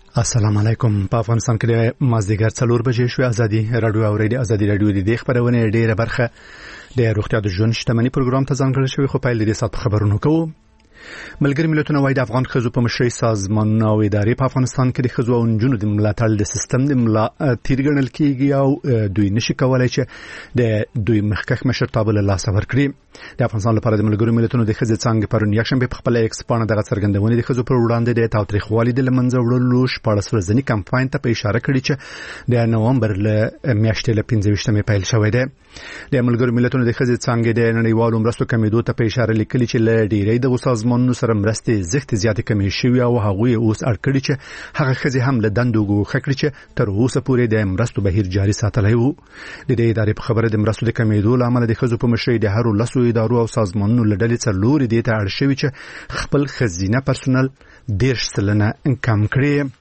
السلام علیکم. په افغانستان کې مازدیګر 4 بجې شوې. ازادي رادیو او ازادي رادیو د خبرونه ډیره برخه د روغتیا د ژوند شتمنۍ پروګرام ته ځانګړی شوی. خو په لدې سات خبرونه کوو. ملګری ملتونه وايي د افغان ښځو په مشرۍ سازمانونه او ادارې په افغانستان کې د ښځو او نجونو د ملاتړ د سیستم د ملاتړ ګڼل کیږي او دوی نشي کولای چې د دوی مخکښ مشرتابه له لاسه ورکړي. د افغانستان لپاره د ملګرو ملتونو د ښځې څانګې پرون یکشنبه په خپل ایکس باندې دغه څرګندونې د ښځو پر وړاندې د تاوتریخوالي د لمنځه وړلو 14 ورځنی کمپاین ته په اشاره کړې چې د نومبر له میاشتې له 15مې پیل شوې ده. د ملګرو ملتونو د ښځې څانګې د نړیوالو مرستو کمیدو ته په اشاره لیکلي چې له ډیری د سازمانونو سره مرستې زښت زیاتې کمې شوې او هغه اوس اړکړي چې هغه ښځې هم له دندو ګوښه کړي چې تر اوسه پورې د مرستو بهیر جاري ساتلی وو. د دې ادارې په خبره د مرستو د کمیدو له امله د ښځو په مشرۍ د هرو لسو ادارو او سازمانونو له ډلې څلورې دې ته اړ شوي چې خپل ښځینه پرسونل 10% کم کړي.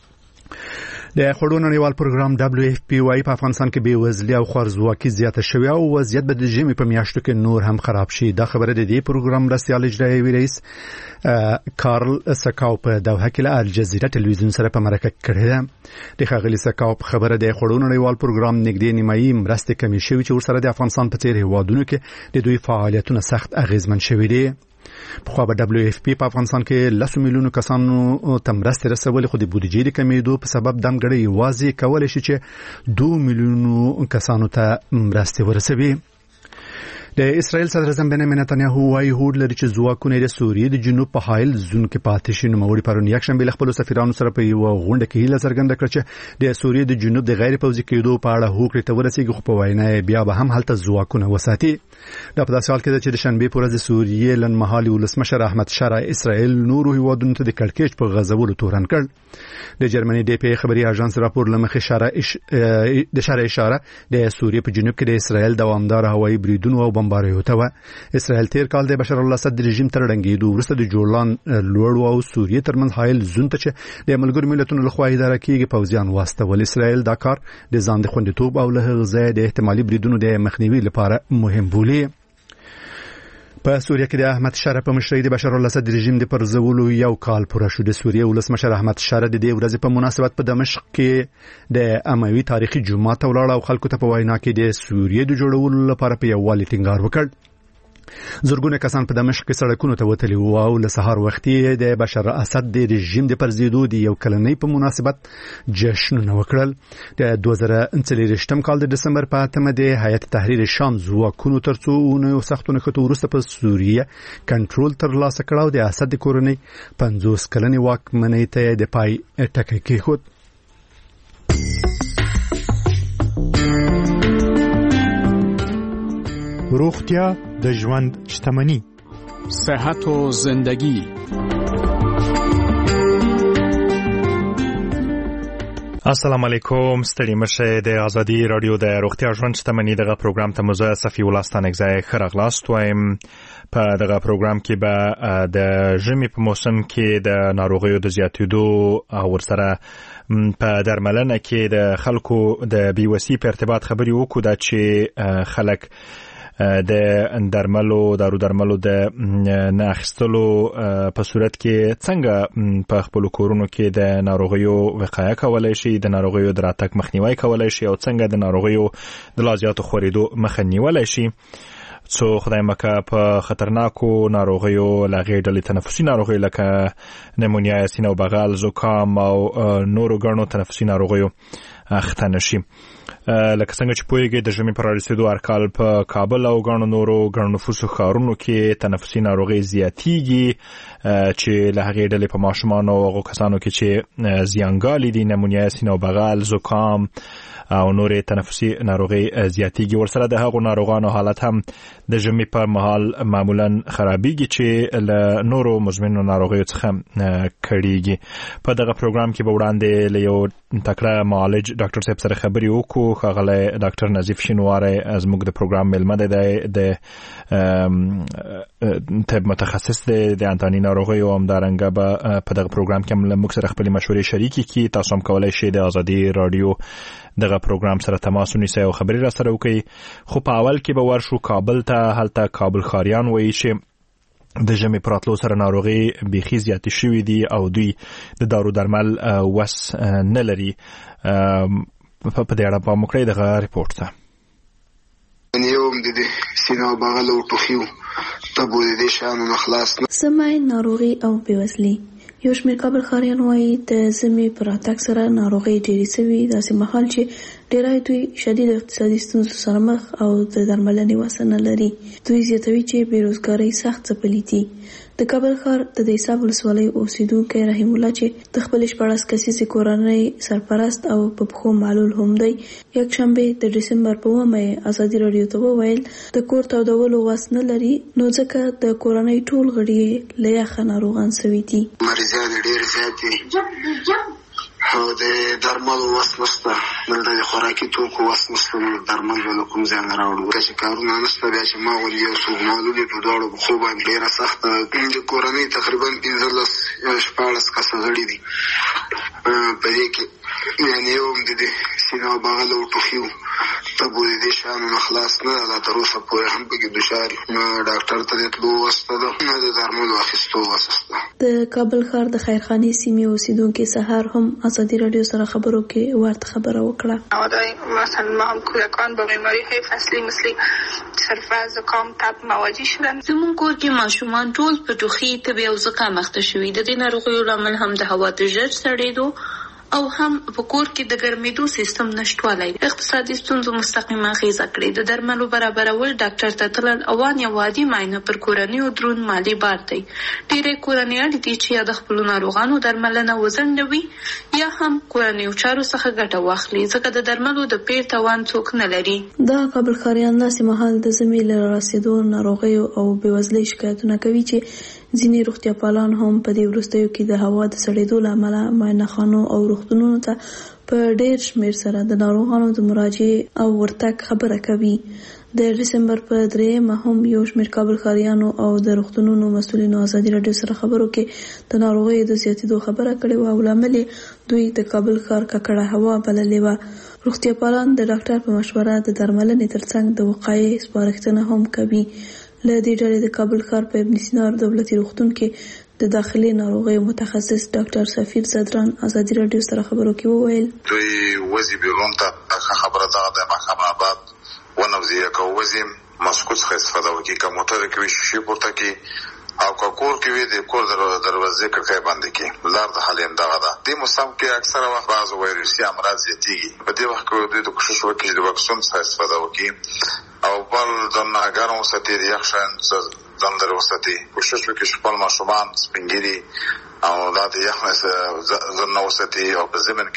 د خوړو نړیوال پروګرام WFP وايي په افغانستان کې بېوزلي او خوارځواکي زیاته شوې او وضعیت به د ژمي په میاشتو کې نور هم خراب شي. دا خبره د دې پروګرام مرستیال اجرایي رئیس کارل سکاو په دوحه کې له الجزیره ټلویزیون سره په مرکه کړې ده. د ښاغلي سکاو په خبره د خوړو نړیوال پروګرام نږدې نیمایي مرستې کمې شوې چې ورسره د افغانستان په څیر هیوادونو کې د دوی فعالیتونه سخت اغیزمن شوي دي. په خو به WFP په افغانستان کې 10 میلیونو کسانو ته مرستې رسولې، خو د بودیجې د کمیدو په سبب دمګړی واضح کولای شي چې 2 میلیونو کسانو ته مرستې ورسوي. د اسرائیل صدر اعظم بنیامین نتنیاهو وايي هوډ لري چې ځواکونه د سوریې د جنوب په حایل زون کې پاتې شي. نوموړي پرون یکشنبه له خپل سفیرانو سره په یو غونډه کې هیله څرګنده کړه چې د سوریې د جنوب د غیر پوځي کېدو په اړه هوکړې ته ورسیږي، خو په وینا بیا به هم هلته ځواکونه وساتي. دا په داسې حال کې چې د شنبه په ورځ د سوریې لنمحالي ولسمشر احمد شارع اسرائیل نورو هیوادونو ته د کړکېچ په غځولو تورن کړ. د جرمني DPA خبري اژانس راپور لمخې شارع اشاره د سوریې په جنوب کې د اسرائیل دوامدار هوایي بریدونو او بمباریو ته اسرائیل تیر کال د بشار الاسد رژیم تر ډنګېدو وروسته د جولان لوړو او سوریې ترمنځ حایل زون ته چې د ملګرو ملتونو لخوا اداره کیږي پوځیان واستول. اسرائیل دا کار د ځان د خوندیتوب او له هغه ځای د احتمالي بریدونو د مخنیوي لپاره مهم بولي. په سوریه کې د احمد شارع په مشرۍ د بشار الاسد رژیم د پرځولو یو کال پوره شو. د سوریې ولسمشر احمد شارع د دې ورځې په مناسبت په دمشق کې د اموي تاریخي جومات ته ولاړ او خلکو ته په وینا کې د سوریې د جوړولو لپاره په یووالي ټینګار وکړ. زرګونه کسان په دمشق کې سړکونو ته وتلي وو او له سهار وختي د بشار اسد د رژیم د پرځېدو د یو کلنۍ په مناسبت جشنونه وکړل. د 2023 کال د دسمبر په 8 د هیئت تحریر شام ځواکونو ترڅو نو سختونه خطو وروسته په سوریه کنټرول ترلاسه کړ او د اسد کورنۍ 50 کلنې واکمنۍ ته د پای ټکی کېښود. روغتیا د ژوند شتمنی، صحت و زندگی. السلام علیکم. ستړي مشه د ازادي رادیو د روغتیا ژوند شتمنی دغه پروګرام ته مزه صفی ولستان اگزای خرغلاست وایم. په دغه پروګرام کې به د ژمي په موسم کې د ناروغیو د زیاتېدو او ورسره په درملنه کې د خلکو د بیوسی په ارتباط خبري وکړو دا چې خلک د دارو درملو د نه اخیستلو په صورت کې څنګه په خپل کورونو کې د ناروغیو وقایه کولای شي، د ناروغیو د راتګ مخنیوي کولای شي او څنګه د ناروغیو د لا زیاتو خورېدو مخه نیولای شي. څو خدای مکه په خطرناکو ناروغیو لغې ډلې تنفسي ناروغیو لکه نمونیا، سینه او بغل، زکام او نورو ګڼو تنفسي ناروغیو اخته نشي. لکه څنګه چې پوهیږئ د ژمي پر رسیدو هرکال په کابل او ګڼو نورو ګڼ نفوسو ښارونو کې تنفسي ناروغۍ زیاتیږي چې له هغې ډلې په ماشومانو او هغو کسانو کې چې زیانګالي دي، نمونیا، سینه او بغل، زکام او نورې تنفسي ناروغۍ زیاتیږي. ورسره د هغو ناروغانو حالت هم د ژمي پر مهال معمولا خرابیږي چې له نورو مزمنو ناروغیو څخه کړیږي. په دغه پروګرام کې به وړاندې له یو تکړه معالج ډاکټر صاحب سره خبرې وکړو. ښاغلی ډاکټر نظیف شینواری زموږ د پروګرام مېلمه دی، د طب متخصص دی د انتاني ناروغیو او همدارنګه به په دغه پروګرام کې هم له موږ سره خپلې مشورې شریکې کړي. تاسو هم کولی شئ د ازادي راډیو دغه پروګرام سره تماس ونیسئ او خبرې راسره وکړئ. خو په اول کې به ورشو کابل ته. هلته کابل ښاریان وایي چې د ژمي پراتلو سره ناروغي بيخي زیاتې شوې دي او دوی د دارو درمل وس نه لري. په دې اړه په مکړې دغه ریپورت ته یوم د سینو بغل او ټوخیو تبو دې شانو نخلاص سمای ناروغي او بېوزلي. یو شمېر کابل ښاریان وایي د ژمي پر راتګ سره ناروغي ډېرې سوي، داسې مهال چې ډېری دوی شدید اقتصادي ستونزو سره مخ او د درملنې وس نه لري. دوی زیاتوي چې بېروزګارۍ سخت ځپلي دي. د کابل ښار د دیساب ولسوالۍ اوسیدونکی رحیم الله چې د خپلې 14 کسیزې کورنۍ سرپرست او په پښو معلول هم دی، یکشنبې د ډسمبر په 9 ازادي راډیو ته وویل د کور تودولو وس نه لري، نو ځکه د کورنۍ ټول غړي له یخه ناروغان سوي دي. مریضان ډېر زیات دي او د درملو وس نشته، دلته د خوراکي توکو وس نشته، نو درمل به له کوم ځای نه راوړو. که چې کارونه نشته بیا چې ما ولې یو څوک معلول په دواړو پښو باندې ډېره سخته د کورنۍ تقریبا 15-14 کسه غړي دي. په دې کې یعنې یو هم د سینه بغل او ټوخیو تبو دې شانو نخلاص نه لا تر اوسه پورې هم پکې دچار نه ډاکټر ته د تلو وسته ده نه د درملو اخیستو وسته. د کابل ښار د خیرخانې سیمې اوسیدونکي سهار هم ازادي راډیو سره خبرو کې ورته خبره وکړه. مثلا ما هم کودکان با بیماری های فصلی مثل سرفه، زکام، تب مواجه شدن. زمون کور کې ماشومان ټول په ټوخي، تبې او زکام اخته شوي. د دې ناروغیو لامل هم د هوا د ژر سړېدو او هم په کور کې د ګرمېدو سیستم نشټوالی اقتصادي ستونزو مستقیمه اغیزه کړې. د درملو برابرول ډاکټر ته تلل او یا وادي معاینه پر کورنیو درون مالی بار دی. ډېرې کورنۍ اړ دي چې یا د خپلو ناروغانو درملنه وځنډوي یا هم کورنیو چارو څخه ګټه واخلي، ځکه د درملو د پیر توان څوک نه لري. دا کابل ښاریان داسې مهال د ژمي له راسېدو ناروغیو او بېوزلۍ شکایتونه کوي چې ځینې روغتیا پالان هم په دې وروستیو کې د هوا د سړېدو له امله معاینه خانو او روغتونونو ته په ډېر شمېر سره د ناروغانو د مراجعې او ورتګ خبره کوي. د ډسمبر په 3 هم یو شمېر کابل ښاریانو او د روغتونونو مسؤلینو ازادي راډیو سره خبرو کې د ناروغیو د زیاتېدو خبره کړې وه او لامل دوی د کابل ښار ککړه هوا بللې وه. روغتیا پالان د ډاکټر په مشوره د درملنې ترڅنګ د وقایې سپارښتنه هم کوي. له دې ډلې د کابل ښار په ابن سینا دولتي روغتون کې د داخلي ناروغیو متخصص ډاکټر سفیر زدران ازادي راډیو سره خبرو کې وویل دوی وزي بیرون ته خبره ده محکمه آباد ونوزي کو وزي مسکوت څخه استفاده وکړي که موټر کې وي شي پورته کې او که کور کې وي د کور دروازې کړکۍ باندې کې لار د حالیم دغه ده. دې موسم کې اکثره وخت بعض وایرسي امراض زیاتېږي. په دې وخت کې دوی د کوشش وکړي د واکسین څخه استفاده وکړي او بل ځان ګرم وساتي، د یخ شیان ځان لرې وساتي. کوشش وکړي چې خپل ماشومان سپینګیري او دا د یخ نه ځان نه وساتي او په ضمن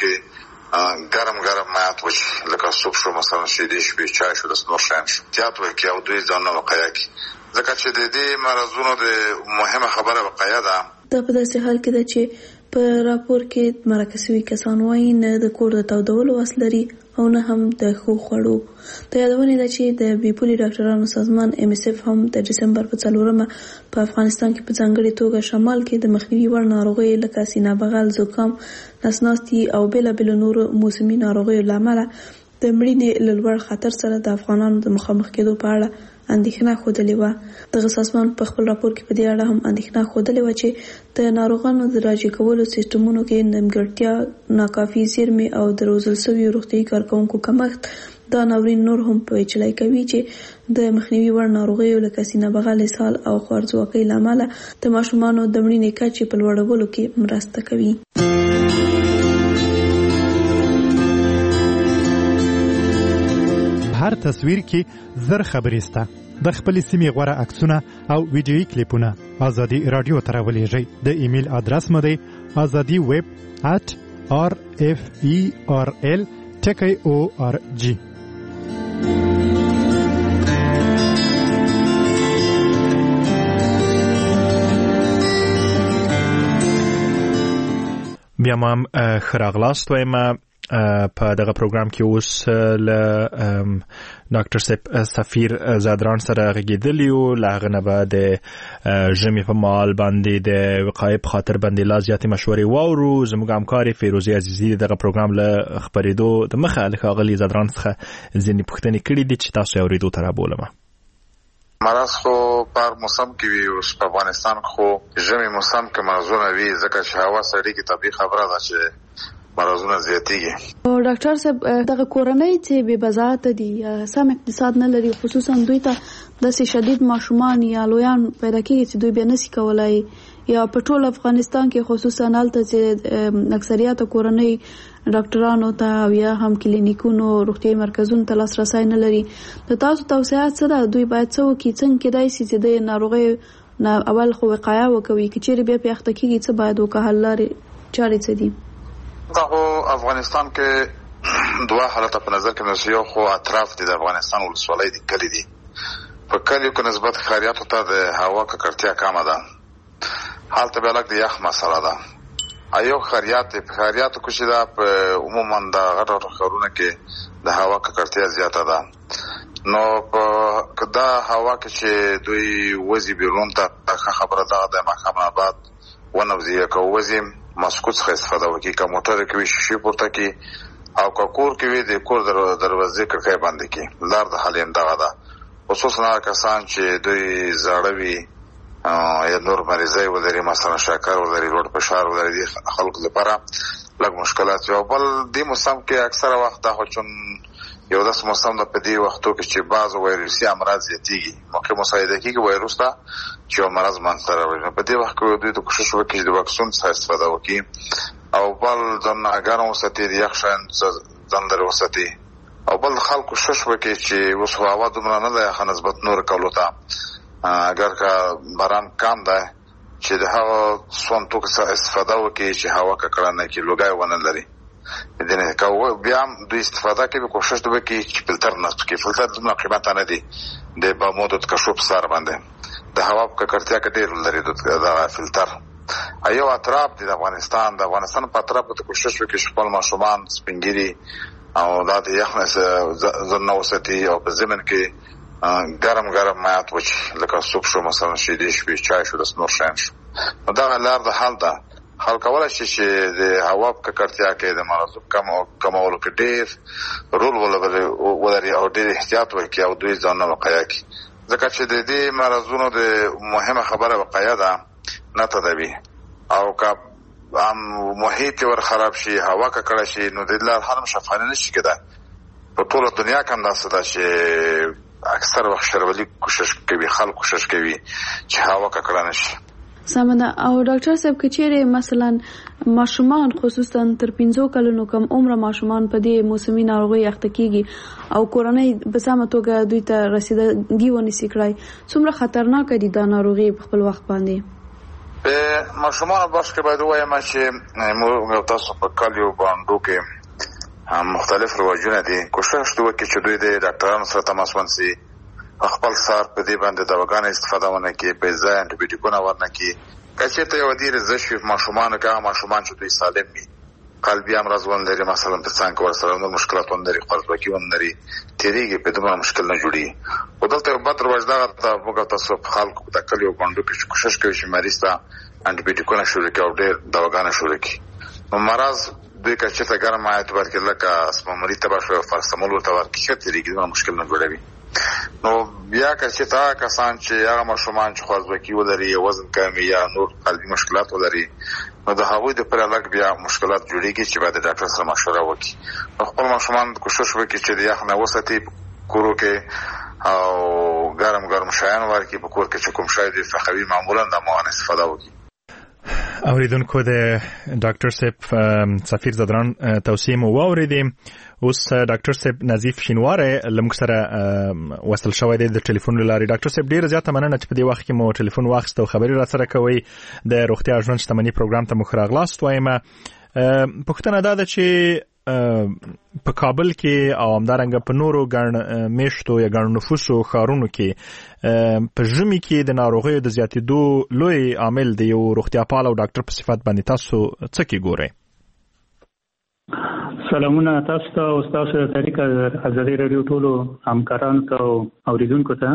کې ګرم مایعات وچ لکه سوپ شو، مثلا شیدې شوې، چای شو، د نور شیان شو احتیاط وکړي او دوی ځان نه وقایه کړي، ځکه چې د دې مرضونو د مهمه خبره وقایه ده. دا په داسې حال کې ده چې په راپور کې مرکه شوي کسان وایي نه د کور د تودولو وس لري او نه هم د ښو خوړو. د یادونې ده چې د بیپولي ډاکټرانو سازمان MSF هم د ډسمبر په 4 په افغانستان کې په ځانګړې توګه شمال کې د مخنیوي وړ ناروغیو لکه سینه بغل، زکام، نسناستي او بېلابېلو نورو موسمي ناروغیو له امله د مړینې له لوړ خطر سره د افغانانو د مخامخ کېدو په اړه اندېښنه ښودلې وه. دغه سازمان په خپل راپور کې په دې اړه هم اندېښنه ښودلې وه چې د ناروغانو د راجع کولو سیستمونو کې نیمګړتیا، ناکافي زیرمې او د روزل شویو روغتیایي کارکوونکو کمښت دا ناورین نور هم پیچلی کوي چې د مخنیوي وړ ناروغیو لکه سینه بغل، اسهال او خوارځواکۍ له امله د ماشومانو د مړینې کچې په لوړولو کې مرسته کوي. هر تصویر کې زر خبرې سته. د خپل سیمې غوره عکسونه او ویډیویي کلیپونه ازادي رادیو ته راولېږئ. د ایمیل ادرس مو دی azadi@referl.org. بیا ما خراغلاست وایم په دغه پروګرام کې اوس ل ډاکټر سفیر زادران سره غږیدلی او لاغه نه بعد ژمي په مال باندې د وقایې په خاطر باندې لا زیاتې مشورې واورو. زموږ همکاري فیروزي عزیزي دغه پروګرام له خبرېدو د مخه له ښاغلي زادران څخه ځینې پوښتنې کړې دي چې تاسو یې اورېدو ته رابولم. مرض خو پر موسم کې وي، اوس په افغانستان خو ژمي موسم کې مرضونه وي، ځکه چې هوا سړی کې طبيعي خبره ده چې مرضونه زیاتېږي. او ډاکټر صاحب دغه کورنۍ چې بې بضاعت دي، سم اقتصاد نه لري، خصوصا دوی ته داسې شدید ماشومان یا لویان پیدا کېږي چې دوی بیا نشي کولای، یا په ټول افغانستان کې خصوصا هلته چې اکثریت کورنۍ ډاکټرانو ته او یا هم کلینیکونو روغتیايي مرکزونو ته لاسرسی نه لري. د تاسو توصیات څه ده؟ دوی باید څه وکړي؟ څنګه کېدای شي چې د ناروغۍ اول خو وقایه وکوي، که چیرې بیا پې اخته کېږي څه باید وکړي؟ حل لارې چارې څه دي؟ دا افغانستان کې دوه حالته په نظر کې نیول، یو خو اطراف دي د افغانستان ولسوالۍ دي، کلي دي. په کلیو کې نسبت ښاریاتو ته د هوا ککړتیا کمه ده، هلته بیا لږ د یخ مسله ده. ایو ښاریات په ښاریاتو کې چې دا په عموما د غټو ښارونو کې د هوا ککړتیا زیاته ده. نو په دا هوا کې چې دوی وځي بیرون ته، ښه خبره ده د ماښام نه بعد ونوځي، که وځي ماسکو څخه استفاده وکړي، که موټر کې وي شیشې پورته کړي، او که کور کې وي د کور دروازې کړکۍ بندې کړي. لار د حل یې همدغه ده، خصوصا هغه کسان چې دوی زاړه وي یا نور مریضۍ ولري، مثلا شکر ولري، لوړ فشار ولري، دي خلکو لپاره لږ مشکلات. یو بل دې موسم کې اکثره وخت دا خو چون یو داسې موسم ده په دې وختو کې چې بعضو وایرسي امراض زیاتېږي، موقع مساعده کېږي وایروس ته چې یو مرض منځته راوړي. نو په دې وخت کې دوی ته کوشش وکړي چې د واکسین څخه استفاده وکړي، او بل ځان ګرم وساتي، د یخ شیان ځان لرې وساتي، او بل خلک کوشش وکړي چې اوس هوا دومره نه ده ښه نسبت نورو کولو ته، اگر که باران کم ده چې د هغه سون توکو څخه استفاده وکړي چې هوا ککړه نه کړي، لوګی ونه لري. بیا هم دوی استفاده کوي، کوشش وکړي چې فلټر نصب کړي. فلټر دومره قیمته نه دي، د بامو د کشو په سر باندې د هوا په ککړتیا کې ډېر لري دغه فلټر. ایو اطراف دي د افغانستان په اطراف ته کوشش وکړي چې خپل ماشومان سپینګیري او دا د یخ نه ځان وساتي، او په ضمن کې ګرم مایعات وچي، لکه سوپ شو، مثلا شیدې شوې، چای شو، داسې نور شیان شو. نو دغه لار د حل ده. حل کولی شي چې د هوا په ککړتیا کې د مرضو کمولو کې ډېر رول ولري، او ډېر احتیاط وکړي، او دوی ځانونه وقایه کړي، ځکه چې د دې مرضونو د مهمه خبره وقایه ده، نه تداوي. او که محیط ور خراب شي، هوا ککړه شي، نو د دې لار حل شفانه نشي کېدای. په ټوله دنیا کې هم داسې ده چې اکثر وخت شرولي کوشش کوي، خلک کوشش کوي چې هوا ککړه نشي. سمنه. او ډاکټر صاحب که چیرې مثلا ماشومان خصوصا تر 15 کلونو کم عمره ماشومان په دې موسمي ناروغۍ اخته کیږي او کورنۍ په سمه توګه دوی ته رسیدګي ونیسي کړای، څومره خطرناک دي دا ناروغي په خپل وخت باندې؟ په ماشومان باندې کې باید وایم چې موږ تاسو په کلیو باندې کې مختلف رواجونه دي، کوشش وکړي چې دوی د ډاکټرانو سره تماس ونیسي، خپل سار په دې باندې دواګانې استفاده ونه کړي، په ځای انټيبیوټیکونه ورنه کړي. که چېرته یو ډېر زشوي ماشومانو کې، هغه ماشومان چې دوی سالم وي، قلبي امراض ونلري، مثلا په څنګ ورسره نور مشکلات ونلري، خوارځواکي ونلري، تېرېږي، په دومره مشکل نه جوړېږي. خو دلته یو بد رواج دغه ته موږ تاسو په خلکو په کلیو باندې کې کوشش کوي چې مریض ته انټيبیوټیکونه شروع کړي او ډېر دواګانې شروع کړي. نو مرض دوی که چېرته ګرم مایعات ورکړي، لکه اسپامولي تبه شو، فارسټامول ورته ورکړي، ښه تېرېږي، دومره مشکل نه جوړوي. نو بیا که چېرته هغه کسان چې هغه ماشومان چې خوارځواکي ولري، وزن کم یا نور قلبي مشکلات ولري، نو د هغوی دپاره لږ بیا مشکلات جوړېږي چې باید د ډاکټر سره مشوره وکړي. نو خپل ماشومان کوشش وکړي چې د یخ نه وساتي کورو کې، او ګرم شیان ورکړي په کور کې چې کوم شی دوی خوښوي، معمولا د ماهان استفاده وکړي. اوریدونکو د ډاکټر صاحب سفیر زدران توصیه مو واوریدې. اوس ډاکټر صاحب نظیف شینواره لمک سره وصل شوی دی د ټلیفون لاري. ډاکټر صاحب ډیره زیاته مننه چې په دې وخت کې مو ټلیفون واخیست او خبري را سره کوي. د روغتیا ژوند شتمنۍ پروګرام ته مو ښه راغلاست وایم. پوښتنه دا ده چې په کابل کې او همدارنګه په نورو ګڼ میشتو یا ګڼ نفوسو ښارونو کې په ژمي کې د ناروغیو د زیاتېدو لوی عامل د یو روغتیا پال او ډاکټر په صفت باندې تاسو څه کې ګورئ؟ سلامونه تاسو ته او تاسو د طریقه ازادي رادیو ټولو همکارانو ته او اوریدونکو ته.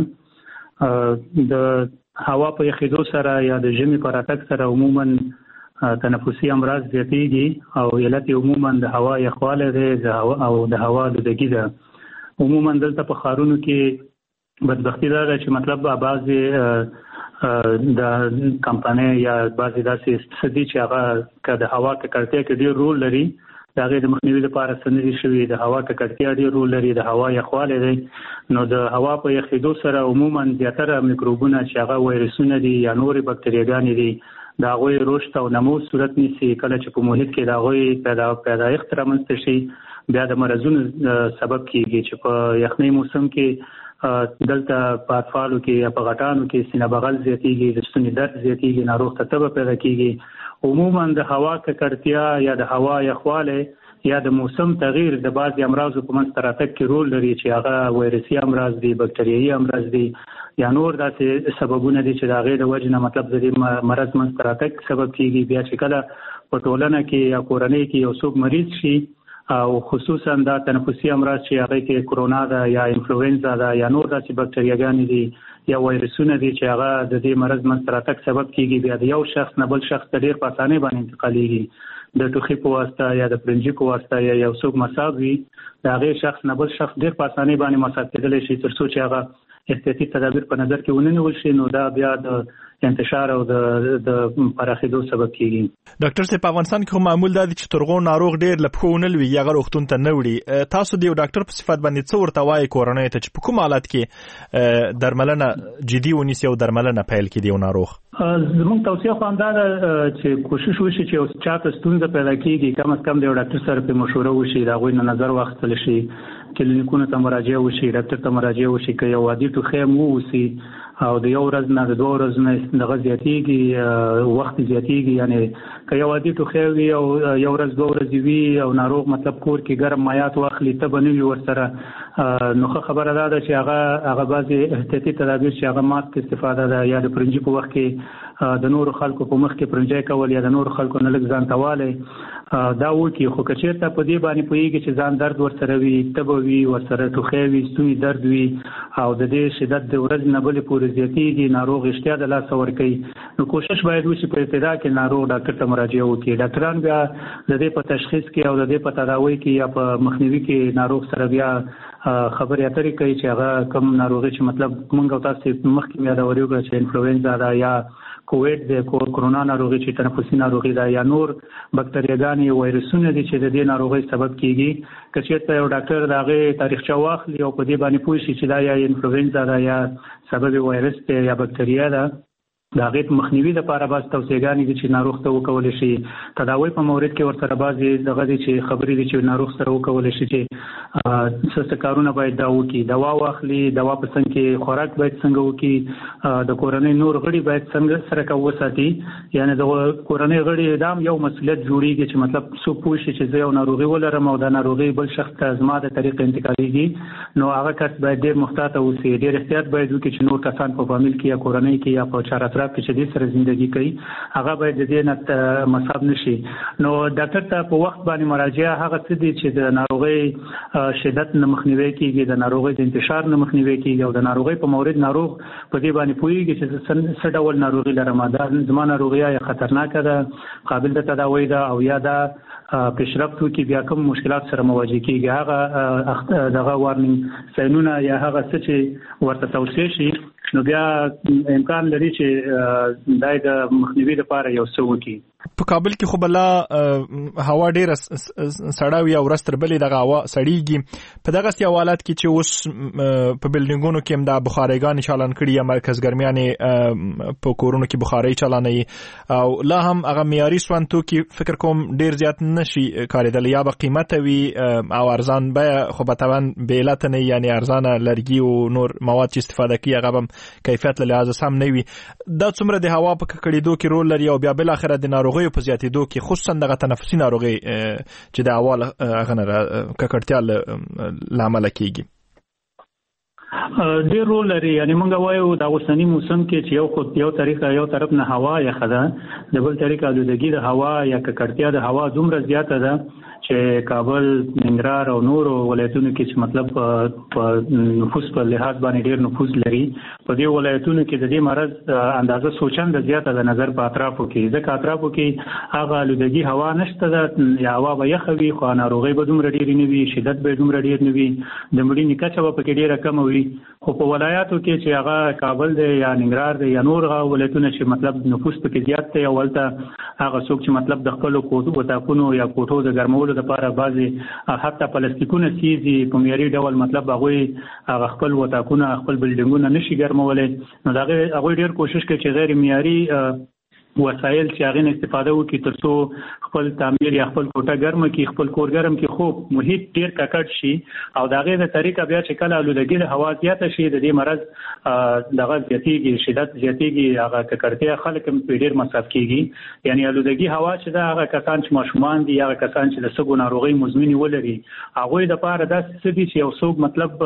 د هوا په یخېدو سره یا د ژمي په راتګ سره عموما تنفسي امراض زیاتېږي او علت عموما د هوا یخوالی دی او د هوا لودګي ده. عموما دلته په ښارونو کې بدبختی دا چې مطلب بعضی د کمپنۍ یا بعضی داسې استثدي چې هغه د هوا ککړتیا کې ډېر رول لري دا غي د مخنیوي لپاره سندري شوی د هوا ککړتیا ډېر رول لري د هوا یخواله دی نو د هوا په یخېدو سره عموما زیاتره میکروبونه چې هغه وایرسونه دي یا نورې بکټریاګانې دي دا غوي رشد او نمو صورت نیسي کله چې په محیط کې دا غوي پیدایښت رامنځته شي بیا د مرزونو سبب کیږي چې په یخنۍ موسم کې دلته په اطفالو کې یا په غټانو کې سینه بغل زیاتیږي د ستوني درد زیاتیږي ناروغ ته تبه پیدا کیږي عموما د هوا ککړتیا یا د هوا یخواله یا د موسم تغییر د بعضی امراض په منځ تراتک کې رول لري چې هغه وایرسي امراض دي بکټریایي امراض دي یا نور داسې سببونه دي چې دا غیر د وجه نه مطلب د مرض منځ تراتک سبب کیږي بیا چې کله په ټولنه کې یا کورنۍ کې یو څوک مریض شي او خصوصا دا تنفسي امراض چې هغه کې کرونا ده یا انفلوئنزا ده یا نور داسې بکټریاګانې دي یا وایرسونه دي چې هغه د دې مرض منځ تراتک سبب کیږي بیا د یو شخص نه بل شخص ته ډیر په اسانۍ باندې انتقالېږي د ټوخي په واسطه یا د پرنجي په واسطه یا یو څوک مصاب وي دا هغه شخص نه بل شخص ډیر په اسانۍ باندې مصاب کېدلی شي تر څو چې هغه احتیاطي تدابیر په نظر کې ونیول شي نو دا بیا د انتشار او د پراخېدو سبب کیږي. ډاکټر صاحب په افغانستان کې هم معمول دی چې ترغو ناروغ ډیر لپخونل وي یا غوښتون ته نه وړي تاسو د یو ډاکټر په صفت باندې څو ورته وایي کورنۍ ته چې په کوم حالت کې درملنه جدي ونیسي او درملنه پیل کړي یو ناروغ زموږ توصیه خو همدا ده چې کوشش وشي چې اوس چاته ستونزه پیدا کیږي کم از کم د یو ډاکټر سره په مشوره وشي دا غوښنه نظر واخیستل شي کلینیکونو ته مراجعه وشي ډاکټر ته مراجعه وشي که یو عادي ټوخی مو وسی او د یو ورځ نه د دوه ورځې نه دغه زیاتېږي وخت زیاتېږي یعنی که یو عادي ټوخی وي او یو ورځ دوه ورځې وي او ناروغ مطلب کور کې ګرم مایات واخلي ته به نه وي ورسره نو خبره دا ده چې هغه بعضې احتیاطي تدابیر چې هغه ماسک استفاده ده یا د پرنجي په وخت کې د نورو خلکو په مخ کې پرنجی کول یا د نورو خلکو نه لږ ځان توالی دا وکړي خو که چېرته په دې باندې پوهېږي چې ځان درد ورسره وي تبه وي ورسره ټوخی وي ستوني درد وي او د دې شدت د ورځې نه بلې پورې زیاتېږي ناروغ اشتیا د لاسه ورکوي نو کوشش باید وشي په ابتدا کې ناروغ ډاکټر ته مراجعه وکړي ډاکټران بیا د دې په تشخیص کې او د دې په تداوی کې یا په مخنیوي کې ناروغ سره بیا خبرې اترې کوي چې هغه کوم ناروغي چې مطلب موږ تاسو مخکې یادولې وکړه چې انفلوئنزا ده یا کووید د کرونا ناروغي چې تنفسي ناروغي ده یا نور بکټریاګانې وایرسونه دي چې د دې ناروغۍ سبب کیږي که چېرته یو ډاکټر د هغې تاریخچه واخلي او په دې باندې پوه شي چې دا یا انفلوئنزا ده یا سبب وایرس دی یا بکټریا ده د هغې په مخنیوي لپاره بعض توصیهګانې دي چې ناروغ ته وکولی شي تداوی په مورد کې ورسره بعضې دغه دي چې خبرې دي چې ناروغ سره وکولی شي چې څه کارونه باید دا وکړي دوا واخلي دوا په څنګ کې خوراک باید څنګه وکړي د کورنۍ نور غړي باید څنګه سره وساتي یعنی د کورنۍ غړي دا یو مسؤلیت جوړیږي چې مطلب څوک پوه شي چې زه یو ناروغي ولرم او دا ناروغي بل شخص ته زما د طریقې انتقالېږي نو هغه کس باید ډېر محتاط اوسي ډېر احتیاط باید وکړي چې نور کسان په فامیل کې یا کورنۍ کې یا په چار اطراف کې چې دې سره ژوندګي کوي هغه باید د دې نه مصاب نشي نو ډاکټر ته په وخت باندې مراجعه هغه څه دي چې د ناروغۍ شدت نه مخنیوي کیږي د ناروغۍ د انتشار نه مخنیوي کیږي او د ناروغۍ په مورد ناروغ په دې باندې پوهیږي چې څه ډول ناروغي لرم دا زما ناروغي یا خطرناکه ده قابل د تداوی ده او یا دا پیشرفت وکړي بیا کوم مشکلات سره مواجه کیږي هغه دغه وارنینګ ساینونه یا هغه څه چې ورته توصیه شي نو بیا امکان لري چې دای د مخنیوي لپاره یو څه وکړي په کابل کې خو بلا هوا ډېر سړه وي او ورځ تر بلې دغه هوا سړیږي په دغسې حالات کې چې اوس په بلډینګونو کې هم دا بخاریګانې چالان کړي یا مرکز ګرمیانې په کورونو کې بخارۍ چالانوي او لا هم هغه معیاري سون توکي فکر کوم ډېر زیات نشي کارېدلی یا به قیمته وي او ارزان بیه خو به طبعا بې علته نه یعنې ارزانه لرګي او نور مواد چې استفاده کوي هغه به کیفیت له لحاظه سم نه وي دا څومره د هوا په ککړېدو کې رول لري او بیا بالاخره د ناروغیو په زیاتېدو کې خصوصا دغه تنفسي ناروغۍ چې د هوا هغه ککړتیا له امله کېږي ډېر رول لري یعنی موږ وایو د اوسني موسم کې چې یو طرف نه هوا یخه ده د بل طریق آلودګي د هوا یا ککړتیا د هوا دومره زیاته ده چې کابل، ننګرهار او نورو ولایتونو کې چې مطلب په نفوس په لحاظ باندې ډیر نفوس لري، په دې ولایتونو کې د دې مرض اندازه سوچنده زیاته د نظر په اطرافو کې، ځکه اطرافو کې هغه آلودګي هوا نشته ده، یا هوا به یخه وي خو ناروغي به دومره ډېرې نه وي، شدت به دومره ډېر نه وي، د مړینې کچه به پکې ډېره کمه وي. خو په ولایاتو کې چې هغه کابل دی یا ننګرهار دی یا نور هغه ولایتونه چې مطلب نفوس پکې زیات دی، او هلته هغه څوک چې مطلب د خپلو وطاقونو یا کوټو د ګرمولو لپاره بعضې حتی پلاستیکونه سیزي په معیاري ډول، مطلب هغوی هغه خپل وطاقونه خپل بلډینګونه نشي ګرمولی، نو د هغوی ډېر کوشش کوي چې غیر معیاري وسایل چې هغه استفاده وکړي ترڅو خپل تعمیر یا خپل کوټه ګرم کړي، خپل کور ګرم کړي، خو محیط ډیر ککړ شي، او دغه د طریقه بیا چې کله آلودګي د هوا زیاته شي د دې مرض دغه زیاتېږي، شدت زیاتېږي، هغه ککړتیا خلک هم ډیر مصرف کیږي. یعنی آلودګي هوا چې دا هغه کسان چې ماشومان دي، هغه کسان چې د سګو ناروغي مزمنې ولري، هغه د لپاره داسې څه دي چې یو څوک مطلب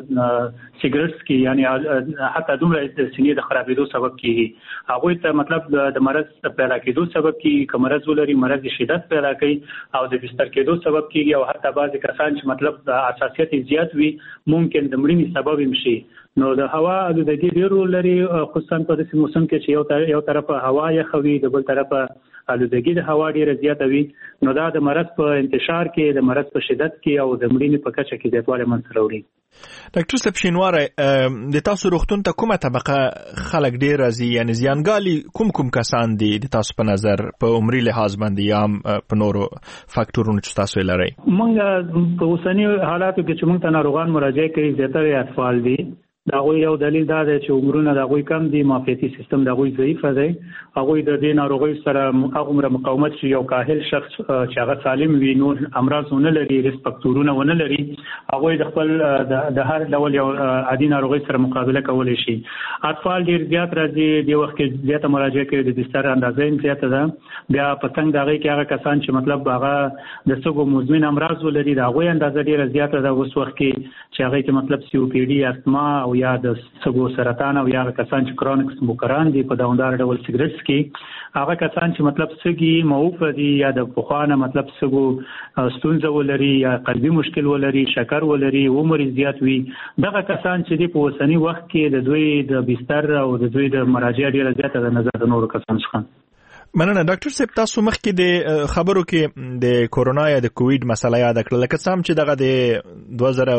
سیګریټس کې یعنی حتی دومره د سینې د خرابېدو سبب کیږي، هغه ته مطلب د مرض پیدا کېدو سبب کیږي، که مرض ولري مرض شدت پیدا کوي او د بستر کېدو سبب کیږي، او حتی بعضی کسان چې مطلب د حساسیت زیات وي ممکن د مړینې سبب هم شي. نو د هوا آلودګي ډېر رول لري، خصوصا په داسې موسم کې چې یو طرف هوا یخه وي، د بل طرف آلودګي د هوا ډیره زیاته وي، نو دا د مرض په انتشار کې، د مرض په شدت کې او د مړینې په کچه کې زیاتوالی منځته راوړي. ډاکټر صاحب شینواری، د تاسو روغتون ته کومه طبقه خلک ډیر راځي، یعنی زیانګالي کوم کسان دي د تاسو په نظر په عمري لحاظ باندې یا په نورو فاکټورونو چې تاسو یې لرئ؟ موږ په اوسني حالاتو کې چې موږ ته ناروغان مراجعه کوي زیاتره اطفال دي. دا غوي یو دلیل دا دی چې عمرونه دا غوي کم دي، معافیتي سیستم دا غوي ضعیف دی، هغه د دې ناروغي سره عمر مقاومت شي، یو کاهل شخص چې هغه سالم وي، نور امراض نه لري، ریسک فاکټورونه ونه لري، هغه د خپل د هر ډول یو عادي ناروغي سره مقابله کولای شي. اطفال ډیر زیات راځي، د وخت کې زیاته مراجعه کوي، د بستر اندازې زیاته ده. بیا پتنګ دغه کې هغه کسان چې مطلب هغه د سګو مزمن امراض ولري، دا غوي اندازه ډیره زیاته ده اوس وخت کې چې هغه کې مطلب سی او پی ډي، استما او یا د سګو سرطان، او یا کسان چې کرونیک سموکران دي په دوامدار ډول سیګریټس کې، هغه کسان چې مطلب سګي موف دي یا د پخوانه مطلب سګو ستونزه ولري یا قلبي مشکل ولري، شکر ولري، عمر زیات وي، دغه کسان چې په اوسنی وخت کې د دوی د بستر او د دوی د مراجعه ډیره زیاته د نظر د نورو کسانو څخه. مننه ډاکټر صاحب، تاسو مخکې د خبرو کې د کورونا یا د کووید مسله یاد کړل، لکه څنګه چې دغه د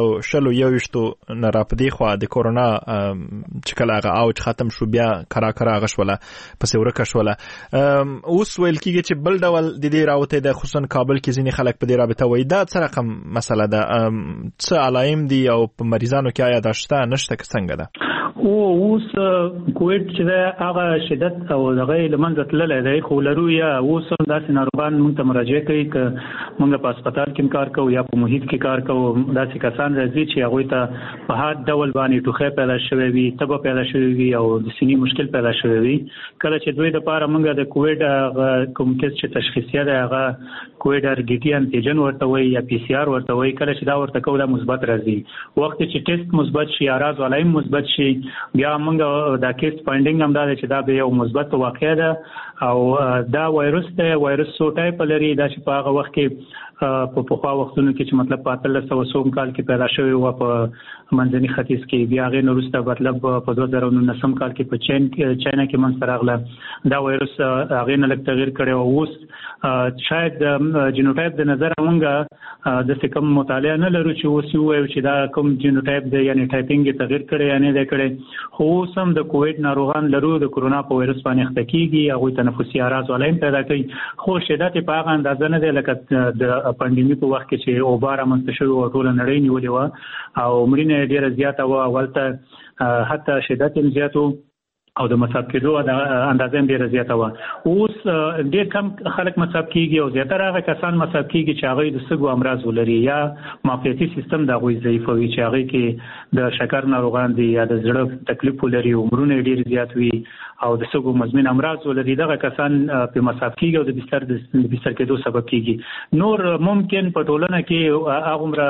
2021 نه راپدې خو د کورونا چې کله هغه اوج ختم شو بیا کرا غشوله پسې ورکه شوله، اوس ویل کېږي چې بل ډول د دې راوته د خصوصا کابل کې ځینې خلک په دې رابطه وایي، دا څه رقم مسله ده، څه علائم دي او په مریضانو کې آیا دا شته نشته که څنګه ده؟ اوس کووید چې دا هغه شدت او دغه لمنځه تللی دی، خو لرو یا اوس داسې ناروغان موږ ته مراجعه کوي که موږ په هسپتال کې کار کوو یا په محیط کې کار کوو، داسې کسان راځي چې هغوی ته په هر ډول باندې ټوخی پیدا شوی وي، تبه پیدا شوی وي او د سینې مشکل پیدا شوی وي. کله چې دوی دپاره موږ د کووید کوم کیس چې تشخیصیه دی هغه کووید ار ډي ټي انټیجن ورته وایي یا پی سی آر ورته وایي، کله چې دا ورته کوو دا مثبت راځي، وخت چې ټیسټ مثبت شي، اراز علائم مثبت شي، بیا موږ دا کیس فایندینګ هم دا دی چې دا به یو مثبت واقعه ده او دا وایرس ته وایرس سو ټایپ لري، دا چې په هغه وخت کې په پخوا وختونو کې چې مطلب په 1300 کال کې پیدا شوی و په منځني ختیځ کې، بیا هغه وروسته مطلب په 2019 کال کې په چاینا کې منځته راغله، دا وایرس هغه نه لږ تغیر کړی او اوس شاید جینوټایپ د نظر مونږه د څه کوم مطالعه نه لرو چې اوس یو چې دا کوم جینوټایپ دی یعنی ټایپینګ تغیر کړی یا نه دی کړی، خو اوس هم د کووید ناروغان لرو د کورونا په وایرس باندې اخته کیږي، هغه تنفسي اعراض علائم پیدا کوي، خو شدت په هغه اندازه نه دی لکه د پاندیمي په وخت کې چې اوباره منځته شوی او ټول نړۍ نیولې وه او مړینه ډیره زیاته وه، اولته حتی شدت هم زیات و او د مصاب کېدو اندازه هم ډیره زیاته وه. اوس ډیر کم خلک مصاب کیږي او زیاتره هغه کسان مصاب کیږي چې هغه د سږو امراض ولري یا معافیتي سیستم د هغوی ضعیف وي، چې هغه کې د شکر ناروغان دي یا د زړه تکلیف ولري، عمرونه ډیر زیات وي او د سږو مزمن امراض ولري، دغه کسان په مصاب کیږي او د بستر کېدو سبب کیږي. نور ممکن په ټولنه کې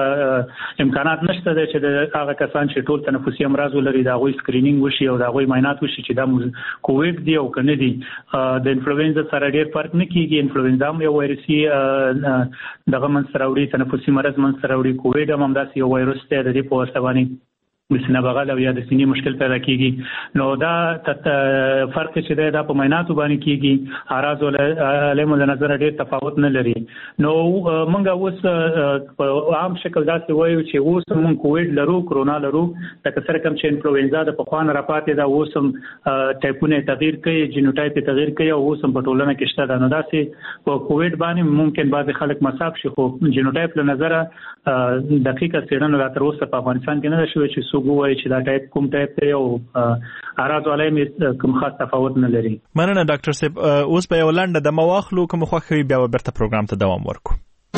هغه امکانات نشته چې د هغه کسان چې ټول تنفسي امراض ولري د هغوی سکرینینګ وشي او د هغوی معاینات وشي چې چې دا کووډ دی او کنه دی د انفلوئنزا سره ډیر فرق نه کیږي. انفلوئنزا هم یو وایرسي دغه منځ راوړي، تنفسي مرض منځ راوړي. کووډ هم داسې یو وایرس دی د دې په واسطه باندې د سینې بغل او یا د سینې مشکل پیدا کیږي. نو دا فرق چې دی دا په معایناتو باندې کیږي، اعراض علم د نظر ډیر تفاوت نه لري. نو موږ اوس په عام شکل داسې وایو چې اوس موږ کووډ لرو، کرونا لرو، لکه سره کوم چې انفلوئنزا د پخوان راپاتې دا اوس هم ټایپونه تغییر کوي، جینوټایپ تغییر کوي او اوس هم په ټولنه کې شته. دا نو داسې په کووډ باندې ممکن بعض خلک مصاب شي، خو جینوټایپ له نظر دقیقه څېړنه لا تر اوسه په افغانستان کې نه شوې چې وایي چې دا ټایپ کوم ټایپ دی او اعراض علائم کوم خاص تفاوت نه لري. مننه ډاکټر صاحب. اوس به یو لنډه د مواخلو کوم خوښوي بیا برته پروګرام ته دوام ورکو.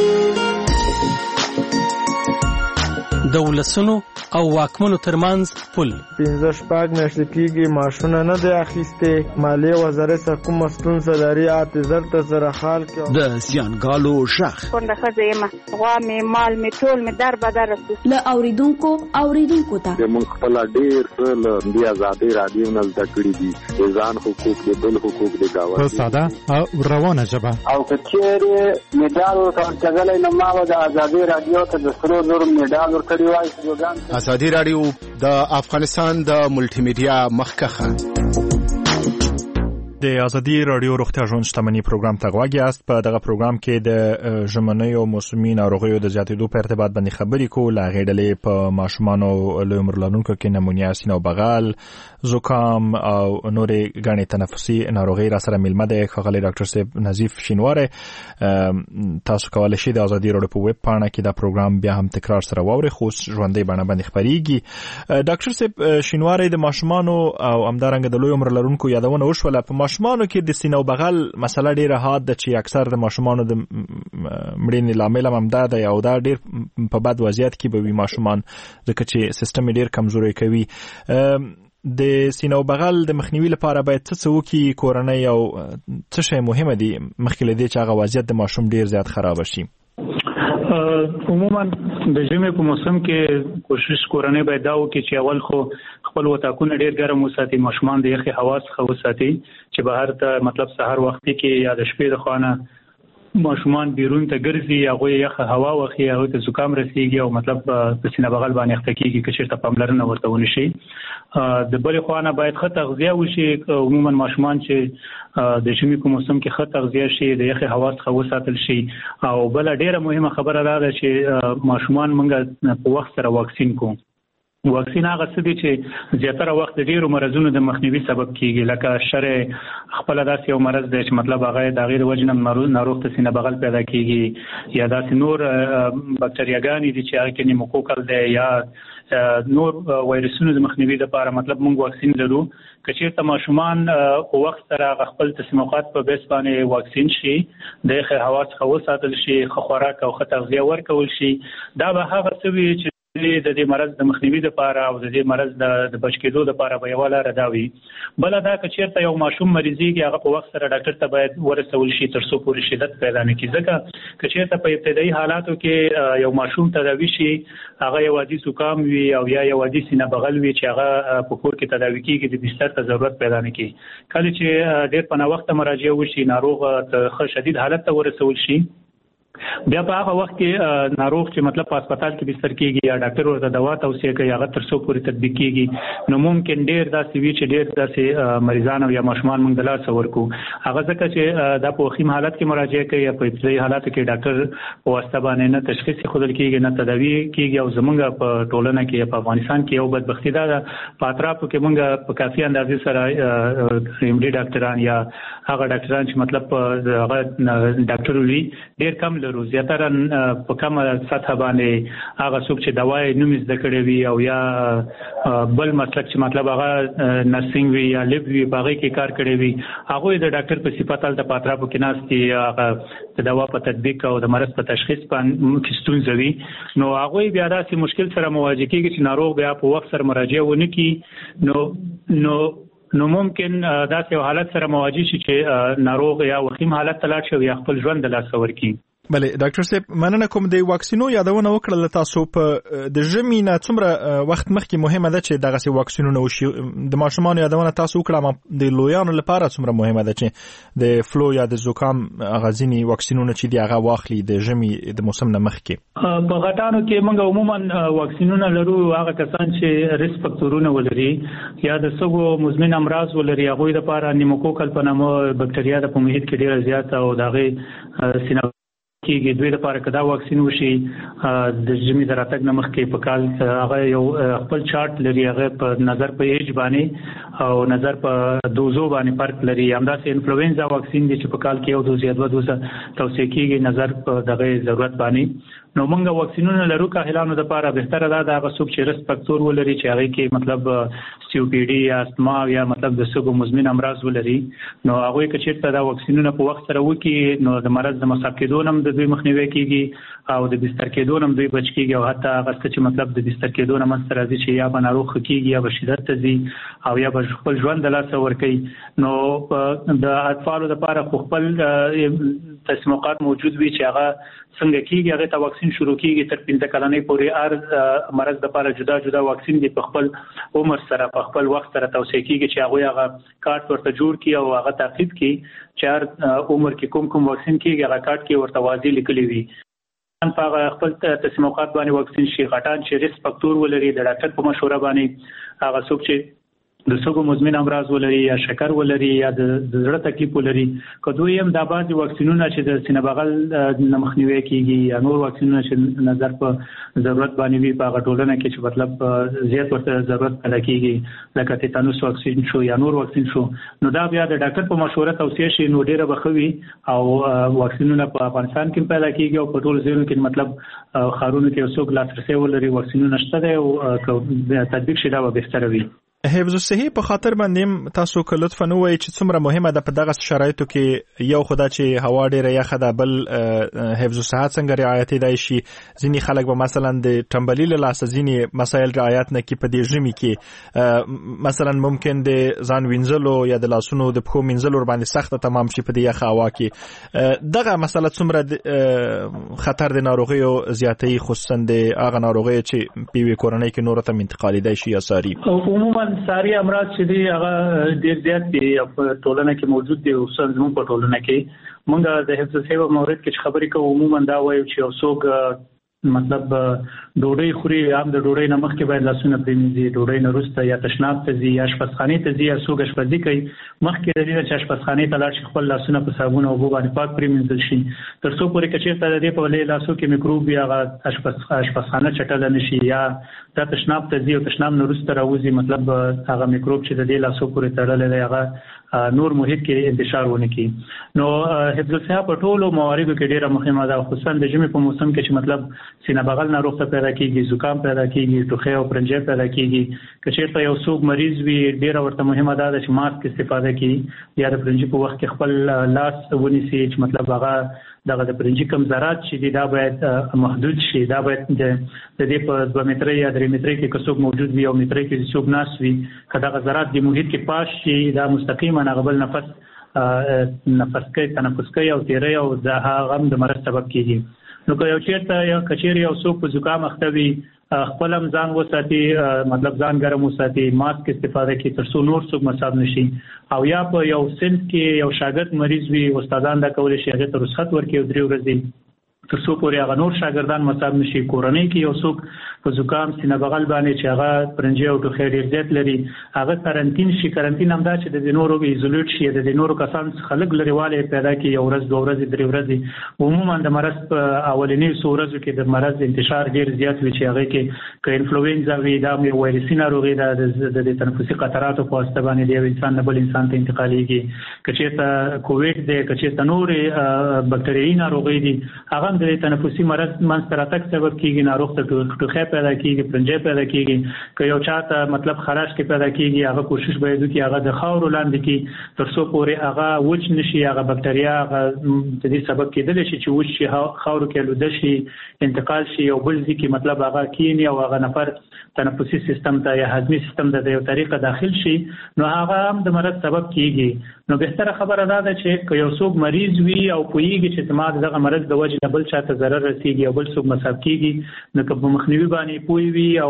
د ولسونو او واکمنو ترمنځ پل 15 میاشتې کېږي ماشونه نه دی اخیستې، مالیې وزارت څخه کومه ستونزه لري، اعتذار ته سره حال کې د زیانګالو شخ کونډه ښځه یم، غوا مې مال مې ټول مې در بدر رسو له اوریدونکو ته موږ خپل ډېر څه له دې ازادۍ رادیو نه زده کړي دي، د ځان حقوق د بل حقوق د گاوه په ساده او روانه ژبه. او که چیرې میډال ورکړل نو ما د ازادۍ رادیو ته د 300 میډال ورکړی وای. ازادي رادیو د افغانستان د ملټي میډیا مخکخه د ازادي رادیو روغتیا ژوند شتمنۍ پروګرام ته غواړي است. په دغه پروګرام کې د ژمنۍ او موسمي ناروغیو د زیاتېدو په ارتباط باندې خبرې کوو. لا غېډلې په ماشومانو لوی عمر لرونکو کې نمونیا، سینه او بغل، زکام او نورې غنې تنفسي ناروغي را سره ملمه ده. ښاغلی ډاکټر صاحب نظیف شینواری، تاسو کولای شئ د ازادي رادیو په ویب پاڼه کې دا پروګرام بیا هم تکرار سره واورئ، خو ژوندۍ بڼه باندې خپرېږي. ډاکټر صاحب شینواری، د ماشومانو او همدارنګه د لوی عمر لرونکو یادونه وشوله. په ماشومانو کې د سینه او بغل مسله ډیره حاد ده چې اکثر د ماشومانو د مړینې لامل هم دا ده او دا ډیر په بد وضعیت کې به وي ماشومان، ځکه چې سیستم ډیر کمزوری کوي. د سینه او بغل د مخنیوي لپاره باید څه وکړي کورنۍ او څه شی مهمه دي مخکې له دې چې هغه وضعیت د ماشوم ډیر زیات خراب شي؟ عموما د ژمي په موسم کې کوشش کورنۍ باید دا وکړي چې اول خو خپل وطاقونه ډیر ګرم وساتي، ماشومان د یخي هوا څخه وساتي، چې بهر ته مطلب سحر وخت کې یا د شپې د خوانه ماشومان بیرون ته ګرځي، هغه یخه هوا واخلي، هغه ته زکام رسیږي او مطلب په سینه بغل باندې اخته کیږي که چیرته پاملرنه ورته ونشي. د بل خوانه باید ښه تغذیه وشي. عموما ماشومان چې د ژمي په موسم کې ښه تغذیه شي، د یخي هوا څخه وساتل شي. او بل ډیره مهمه خبره ده چې ماشومان موږ په وخت سره واکسین کوو. واکسین هغه څه دي چې زیاتره وخت د ډیرو مرزونو د مخنیوي سبب کیږي، لکه شرع خپل داسې یو مرض دی چې مطلب هغه د غیر وجنه ناروغ ته سینه بغل پیدا کیږي، یا داسې نور بکټریاګانې دي چې هغه کې نیموکوکل دی یا نور وایرسونو د مخنیوي لپاره مطلب موږ واکسین لرو. که چیرته ماشومان په وخت سره خپل تسمیمات په بیس باندې واکسین شي، د یخ هوا څخه وساتل شي، ښه خوراک او ښه تغذیه ورکول شي، دا به هغه څه وي چې د دې مرض د مخنیوي لپاره او د دې مرض د بچ کېدو لپاره به یو لاره دا وي. بل دا که چیرته یو ماشوم مریضيږي، هغه په وخت سره ډاکټر ته باید ورسول شي تر څو پورې شدت پیدا نه کړي، ځکه که چیرته په ابتدایي حالاتو کې یو ماشوم تداوي شي، هغه یو عادي زکام وي او یا یو عادي سینه بغل وي چې هغه په کور کې تداوي کیږي، د بستر ته ضرورت پیدا نه کوي. کله چې ډېر په ناوخته مراجعه وشي، ناروغ ته شدید حالت ته ورسول شي، بیا په هغه وخت کې ناروغ چې مطلب په هسپتال کې بستر کیږي یا ډاکټر ورته دوا توصیه کوي، هغه تر څو پورې تطبیق کیږي، نو ممکن ډیر داسې وي چې ډیر داسې مریضان او یا ماشومان موږ د لاس ورکو. هغه ځکه چې دا په وخیم حالت کې مراجعه کوي یا په ابتدایي حالاتو کې ډاکټر په واسطه باندې نه تشخیص خودل کیږي نه تداوی کیږي. او زمونږ په ټولنه کې په افغانستان کې یو بدبختی ده، په اطرافو کې موږ په کافي اندازې سره ایم ډي ډاکټران یا هغه ډاکټران چې مطلب هغه ډاکټر وي ډیر کم لرو. زیاتره په کومه سطح باندې هغه څوک چې دوايي نوم زده کړی وي او یا بل مسلک چې مطلب هغه نرسنګ وي یا لیب وي باغې کې کار کړی وي، هغه د ډاکټر په صفت د پاتراپو کې ناستي، هغه د دوا په تطبیق او د مرض په تشخیص باندې ستونزه وي، نو هغه بیا داسې مشکل سره مواجه کیږي چې ناروغ بیا په وخت سره مراجعه ونه کړي. نو ممکن داسې حالت سره مواجه شي چې ناروغ یا وخیم حالت تلاړ شي یا خپل ژوند د لاس ورکړي. بله ډاکټر صاحب مننه کوم د واکسینو یادونه وکړه تاسو په د ژمي نه څومره وخت مخکې مهمه ده چې دغه واکسینونه وشي د ماشومان یادونه تاسو وکړه د لویانو لپاره څومره مهمه ده چې د فلو یا د زکام غزيني واکسینونه چې دی هغه واخلي د ژمي د موسم نه مخکې په غټانو کې موږ عموما واکسینونه لرو هغه کسان چې ریسک فاکتورونه ولري یا د سګو مزمن امراض ولري هغه لپاره نیموکوکل په نامه بکټریا د په محیط کې ډیره زیاته او دغه سینه کېږي دوی لپاره کدا واکسین وشي د ژمي د راتګ نه مخکې په کال هغه یو خپل چارت لري هغه په نظر په ایج باندې او نظر په دوزو باندې فرق لري همداسې انفلوئنزا واکسین چې په کال کې یو دوز یا دوه دوزه توصیه کېږي نظر په دغه ضرورت باندې نو موږ واکسینونه لرو کاهلانو لپاره بهتره ده دا غوښب چې ریسک فاکتور ولري چې هغه کې مطلب سیوپیډي یا استما یا مطلب د سګو مزمن امراض ولري نو هغه کې چې دا واکسینونه په وخت سره وکي نو د مرض د مصاب کېدو هم د دوی مخنیوي کیږي او د بستر کېدو هم دوی بچ کیږي او حتی هغه چې مطلب د بستر کېدو نه مستر راځي چې یا به ناروغ کیږي یا به شدت ته ځي او یا به خپل ژوند د لاس ور کوي نو د اطفالو لپاره خپل تسمیقات موجود وي چې هغه څنګه کیږي هغه ته واکسین شروع کیږي تر 15 کلنۍ پورې مرض لپاره جدا جدا واکسین دي په خپل عمر سره په خپل وخت سره توصیه کیږي چې هغه کارت ورته جوړ کړي او هغه تعقیب کړي چې عمر کې کوم واکسین کیږي هغه کارت کې ورته واضح لیکلي وي په خپل تسمیقات باندې واکسین شي غټان چې ریسک فاکتور ولري د ډاکټر په مشوره باندې هغه څوک چې د سګو مزمن امراض ولري یا شکر ولري یا د زړه تکلیف ولري کدوې هم د بعضي واکسینونه چې د سینه بغل نه مخنیوي کیږي یا نور واکسینونه چې نظر په ضرورت باندې وي په غټولنه کې چې مطلب زیات ورته ضرورت پیدا کیږي لکه تیتانوس واکسین شو یا نور واکسین شو نو دا بیا د ډاکټر په مشوره توصیه شي نو ډیره بخوي او واکسینونه په افغانستان کې پیدا کیږي او په ټول ځایونو کې مطلب خارونو کې څوک لاسرسي ولري واکسینونه شته او تطبیق شي دا به بهتره وي حفظ الصحه په خاطر باندې تاسو که لطفا نو وایي چې څومره مهمه ده په دغه شرایطو کې یو خدای چې هوا ډیره یخه ده بل حفظ الصحه څنګه رعایت دی شي ځینی خلک به مثلا د ټمبلی له لاسه ځینی مسایل رعایت نه کې په دې ژمي کې مثلا ممکن د ځان وینځلو یا د لاسونو د پښو وینځلو باندې سخت تمام شي په دې یخه هوا کې دغه مسله څومره خطر د ناروغیو زیاتې خصوصا د هغه ناروغي چې په کورنۍ کې نور ته انتقالي دی شي یا ساري عموما ساري امراض چې دی هغه ډیر زیات دي په ټولنه کې موجود دي او څنګه په ټولنه کې موږ د حفظ الصحه مورد کې خبرې کوو عموما دا وایو چې اوسوګ مطلب ډوډۍ خوري عام د ډوډۍ نه مخکې باید لاسونه پرېمینځي ډوډۍ نه وروسته یا تشناب ته ځي یا اشپزخانې ته ځي یا څوک اشپزي کوي مخکې د دې چې اشپزخانې ته لاړ شي خپل لاسونه په صابون او اوبو باندې پاک پرېمینځل شي تر څو پورې چې د دې په لاسو کې میکروب یا اشپزخانه چټل نه شي یا د تشناب ته ځي او تشناب نه وروسته راوځي مطلب هغه میکروب چې د دې لاسو پورې تړل دی هغه نور محیط کې انتشار ونه کی نو حفظ الصحه په ټولو مواردو کې ډیره مهمه ده خصوصا د ژمي په موسم کې چې مطلب سینه بغل ناروغ ته پیدا کیږي زکام پیدا کیږي ټوخی او پرنجې پیدا کیږي کچېرته یو څوک مریض وي ډیره ورته مهمه ده چې ماسک استفاده کړي یا د پرنجې په وخت کې خپل لاس ونیسي چې مطلب هغه دغه د پرنجې کم ذرات چې دا باید محدود شي دا باید د دې په 2 متر یا 3 متر کې کڅوک موجود وي او متر کې څوک ناس وي کله ذرات د محیط کې پاش شي دا مستقیما غبل نفس کوي تنفس کوي او تیري او د هغه د مرض سبب کیږي نو که یو چیرته یا کچيري او څوک په زکام اختوي خپل ځان وساتي مطلب ځان ګرم وساتي ماسک استفاده کوي تر څو نور څوک مصاب نشي او یا په یو سنت کې یو شاګرد مریض وي استادان دا کول شي هغه ته رخصت ورکړي او 3 ورځې تر څو پورې هغه نور شاګردان مصاب نشي کورنۍ کې یو څوک په زکام سینه بغل باندې چې هغه پرنجې او ټوخی ډیر زیات لري هغه کارانتین شي کارانتین هم دا چې د نورو ایزولیټ شي د نورو کسان خلک لريواله پیدا کی یو ورځ 2 ورځې 3 ورځې عموما د مرض په اولنی ورځو کې د مرض انتشار ډیر زیات وي چې هغه کې ک انفلوئنزا وي دا مې وایرسي ناروغي د تنفسي قطراتو په واسطه باندې د انسان نه بل انسان ته انتقالېږي کچېته کووډ دی کچېته نور بکټریايي ناروغي دي هغه د تنفسي مرض منستراتک سبب کیږي ناروغ ته ټوخی پیدا کیږي پرنجې پیدا کیږي که یو چاته مطلب خراش کې پیدا کیږي هغه کوشش باید وکړي هغه د خاور لاندې کې تر څو پورې هغه وچ نشي هغه بکټریا هغه د دې سبب کېدل شي چې وچ شي خاور کې لود شي انتقال شي او بل ځکه مطلب هغه کینی او هغه نفر تنفسي سیستم ته یا هضمي سیستم ته یو طریقه داخل شي نو هغه هم د مرض سبب کیږي نو بهتره خبره ده چې یو څوک مریض وي او پوهیږي چې زما دغه مرض د وجې نه بل چاته ضرر رسیږي او بل څوک مصاب کیږي نو که په مخنیوي باندې پوه وي او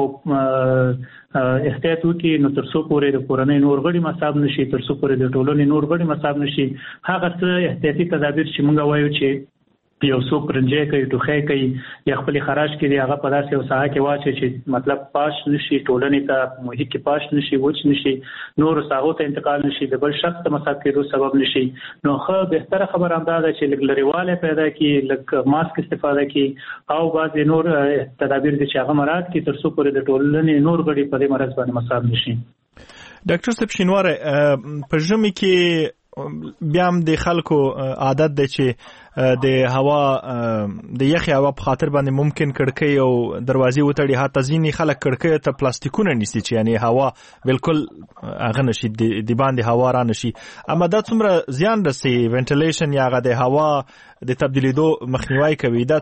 احتیاط وکړي نو تر څو پورې د کورنۍ نور غړي مصاب نشي، تر څو پورې د ټولنې نور غړي مصاب نشي، هغه څه احتیاطي تدابیر چې موږ وایو چې یو څوک پرنجي کوي، ټوخی کوي یا خپل خراش کوي، هغه په داسې یو ساحه کې واچي چې مطلب پاش نشي، ټولنې ته محیط کې پاش نشي، وچ نشي، نور ساحو ته انتقال نشي، د بل شخص ته مصاب کېدو سبب نشي. نو خو بهتره خبره هم ده چې لږ لريواله پیدا کړي، لږ ماسک استفاده کړي او بعض نور تدابیر چې هغه مراد کړي تر څو پورې د ټولنې نور غړي په دې مرض باندې مصاب نشي. ډاکټر صاحب شینواره، په ژمي کې بیا هم د خلکو عادت دی چې د هوا د یخي هوا په خاطر باندې ممکن کړکۍ او دروازې وتړي، حتی ځینې خلک کړکۍ ته پلاستیکونه نیسي چې یعنی هوا بالکل هغه نشي د باندې هوا را نشي. اما دا څومره زیان رسي وینټیلیشن یا هغه د هوا د تبدیلیدو مخنیوي کوي، دا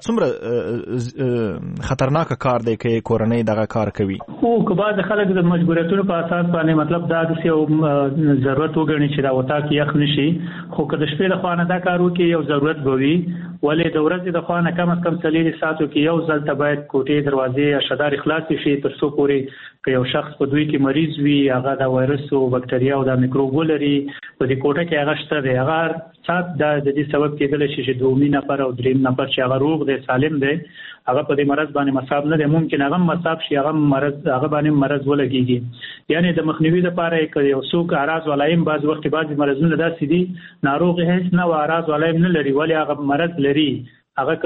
څومره خطرناک کار دی که کورنۍ دغه کار کوي؟ خو که بعض خلک د مجبوریتونو په اساس باندې مطلب دا د یو ضرورت وګڼي چې دا وتا کې یخ نشي، خو که د شپې د خوانه دا کار وکړي یو ضرورت به ولې د ورځې د خوانه کم از کم 3 ساعتو کې یو ځل ته باید کوټې دروازې اشدار خلاص شي تر څو پورې که یو شخص په دوی کې مریض وي، هغه د وایرس او بکټریا او د میکروب لري په دې کوټه کې هغه شته دی، هغه سات د دې سبب کېدل شي چې 2 نفر او 3 نفر چې هغه روغ دي سالم دي هغه په دې مرض باندې مصاب نه دي، ممکن هغه مصاب شي، هغه مرض هغه باندې مرض ولګيږي. یعنی د مخنیوي لپاره کې یو څوک اعراض ولایم بعض وخت بعض مرزونه داسې دي ناروغ هیڅ نه اعراض ولایم نه لري ولی هغه مرض لري، هغه